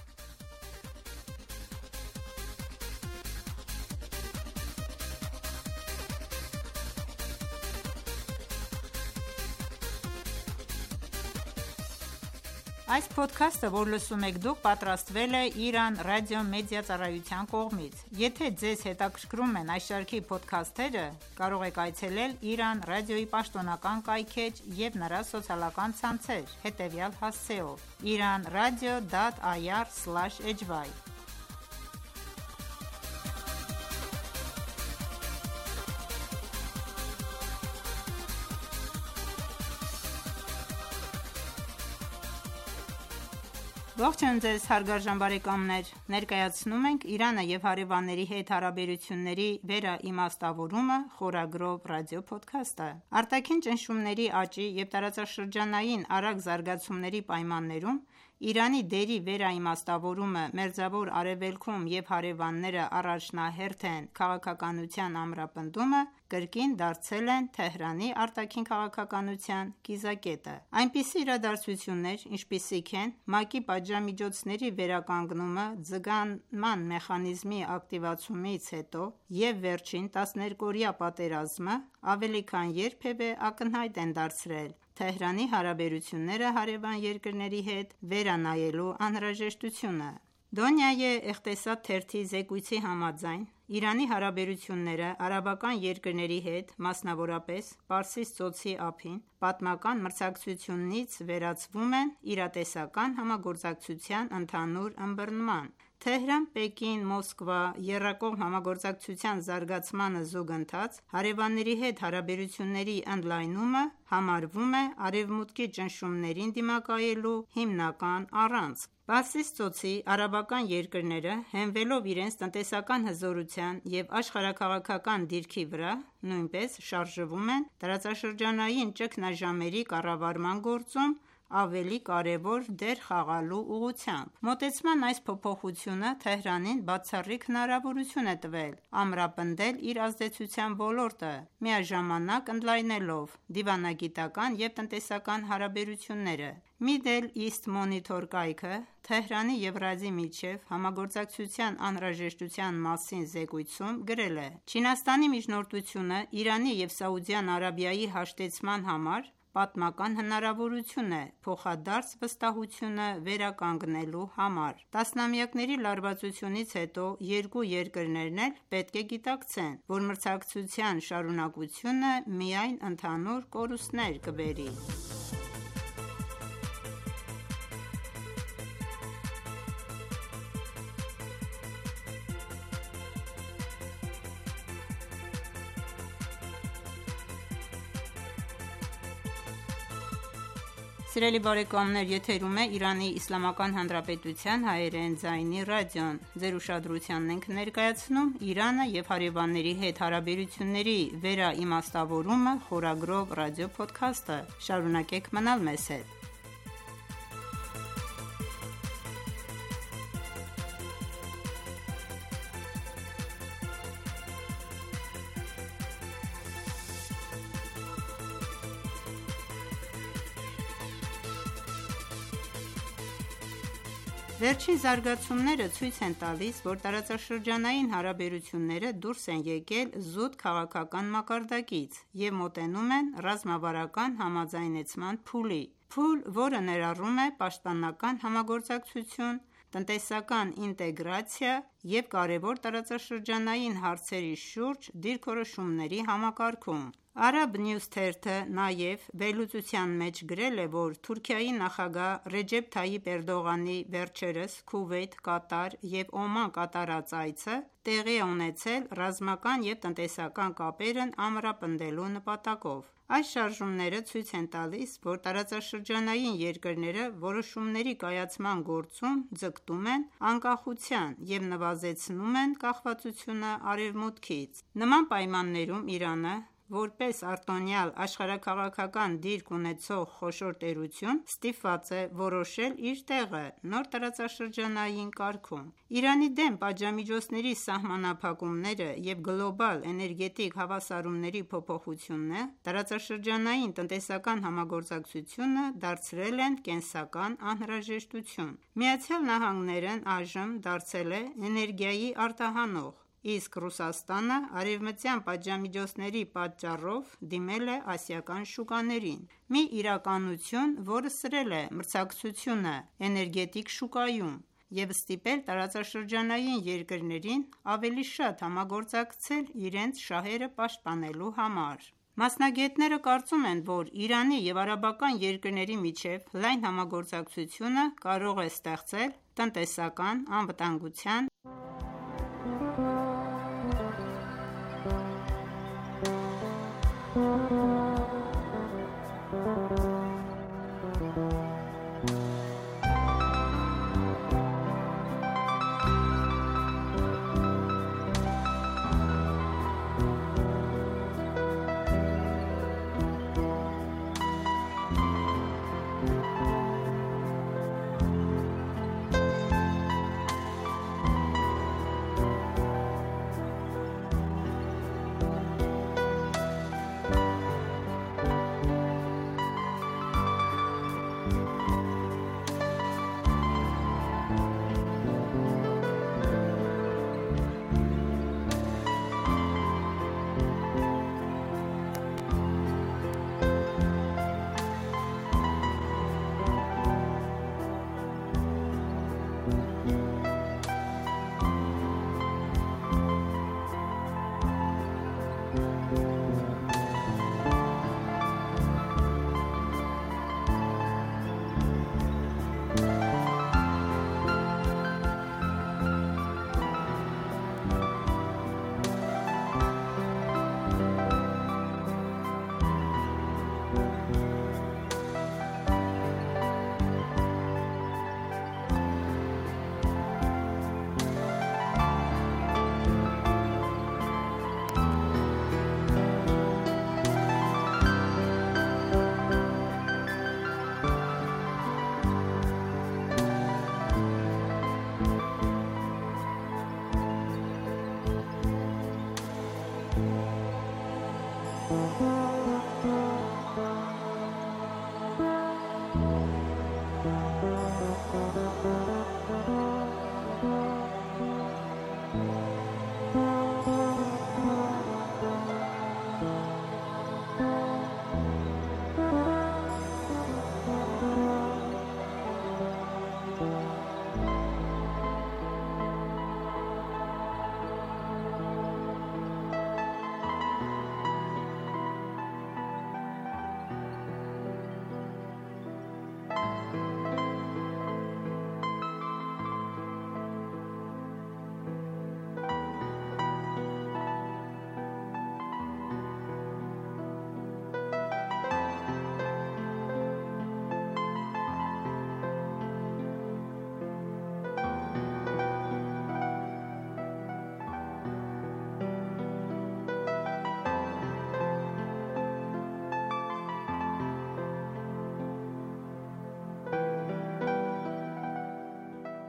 Այս փոդքասթը, որ լսում եք դուք, պատրաստվել է Iran Radio Media ծառայության կողմից։ Եթե ձեզ հետաքրքրում են այս շարքի փոդքասթերը, կարող եք այցելել Iran Radio-ի պաշտոնական կայքէջ և նրա սոցիալական ցանցեր հետևյալ հասցեով՝ iran radio dot i r slash h y։ Ողջույն ձեզ հարգարժան բարեկամներ, ներկայացնում ենք Իրանը և հարևանների հետ հարաբերությունների վերաիմաստավորումը խորագրով ռադիո փոդքասթը։ Արտաքին ճնշումների աճի և տարածաշրջանային արագ զարգացումների պայմաններում Իրանի դերի վերաիմաստավորումը Մերձավոր Արևելքում և հարևանները առաջնահերթ են քաղաքականության ամրապնդումը կրկին դարձել են Թեհրանի արտաքին քաղաքականության կիզակետը։ Այնպիսի իրադարձություններ, ինչպիսիք են ՄԱԿ-ի պատժամիջոցների վերականգնումը ձգանման մեխանիզմի ակտիվացումից հետո և վերջին տասներկօրյա պատերազմը, ավելի քան երբևէ ակնհայտ են դարձրել Թեհրանի հարաբերությունները հարևան երկրների հետ վերանայելու անհրաժեշտությունը։ Դոնյայե Էղտեսադ թերթի զեկույցի համաձայն, Իրանի հարաբերությունները արաբական երկրների հետ, մասնավորապես Պարսից ծոցի ափին, պատմական մրցակցությունից վերածվում են իրատեսական համագործակցության ընդհանուր ըմբռնման։ Թեհրան-Պեկին-Մոսկվա եռակողմ համագործակցության զարգացմանը զուգընթաց, հարևանների հետ հարաբերությունների ընդլայնումը համարվում է Արևմուտքի ճնշումներին դիմակայելու հիմնական առանցք։ Պարսից ծոցի արաբական երկրները, հենվելով իրենց տնտեսական հզորության և աշխարհաքաղաքական դիրքի վրա, նույնպես շարժվում են տարածաշրջանային ճգնաժամերի կառավարման գործում ավելի կարևոր դեր խաղալու ուղղությամբ։ Մոտեցման այս փոփոխությունը Թեհրանին բացառիկ հնարավորություն է տվել ամրապնդել իր ազդեցության ոլորտը, միաժամանակ ընդլայնելով դիվանագիտական և տնտեսական հարաբերությունները։ Middle East Monitor կայքը Թեհրանի և Ռիադի միջև համագործակցության անհրաժեշտության մասին զեկույցում գրել է. «Չինաստանի միջնորդությունը Իրանի և Սաուդյան Արաբիայի հաշտեցման համար պատմական հնարավորություն է փոխադարձ վստահությունը վերականգնելու համար։ Տասնամյակների լարվածությունից հետո երկու երկրներն էլ պետք է գիտակցեն, որ մրցակցության շարունակությունը միայն ընդհանուր կորուստներ կբերի»։ Սիրելի բարեկամներ, եթերում է Իրանի Իսլամական Հանրապետության հայերեն ձայնի ռադիոն։ Ձեր ուշադրությանն ենք ներկայացնում Իրանը և հարևանների հետ հարաբերությունների վերաիմաստավորումը խորագրով ռադիո փոդքասթը։ Շարունակեք մնալ մեզ հետ։ Վերջին զարգացումները ցույց են տալիս, որ տարածաշրջանային հարաբերությունները դուրս են եկել զուտ քաղաքական մակարդակից և մոտենում են ռազմավարական համաձայնեցման փուլի: Փուլ, որը ներառում է պաշտպանական համագործակցություն, տնտեսական ինտեգրացիա և կարևոր տարածաշրջանային հարցերի շուրջ դիրքորոշումների համակարգում: Arab News թերթը նաև վերլուծության մեջ գրել է, որ Թուրքիայի նախագահ Ռեջեփ Թայիպ Էրդողանի վերջերս Քուվեյթ, Կատար և Օման կատարած այցը տեղի է ունեցել ռազմական և տնտեսական կապերն ամրապնդելու նպատակով: Այս շարժումները ցույց են տալիս, որ տարածաշրջանային երկրները որոշումների կայացման գործում ձգտում են անկախության և նվազեցնում են կախվածությունը Արևմուտքից: Նման պայմաններում Իրանը, որպես արտոնյալ աշխարհաքաղաքական դիրք ունեցող խոշոր տերություն, ստիպված է որոշել իր տեղը նոր տարածաշրջանային կարգում: Իրանի դեմ պատժամիջոցների սահմանափակումները և գլոբալ էներգետիկ հավասարումների փոփոխությունը տարածաշրջանային տնտեսական համագործակցությունը դարձրել են կենսական անհրաժեշտություն: ԱՄՆ-ն այժմ դարձել է էներգիայի արտահանող, իսկ Ռուսաստանը արևմտյան պատժամիջոցների պատճառով դիմել է ասիական շուկաներին: Մի իրականություն, որը սրել է մրցակցությունը էներգետիկ շուկայում և ստիպել տարածաշրջանային երկրներին ավելի շատ համագործակցել իրենց շահերը պաշտպանելու համար: Մասնագետները կարծում են, որ Իրանի և արաբական երկրների միջև լայն համագործակցությունը կարող է ստեղծել տնտեսական անվտանգության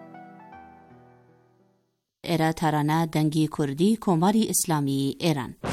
Era tarana dangi Kurdi Komari Islami Iran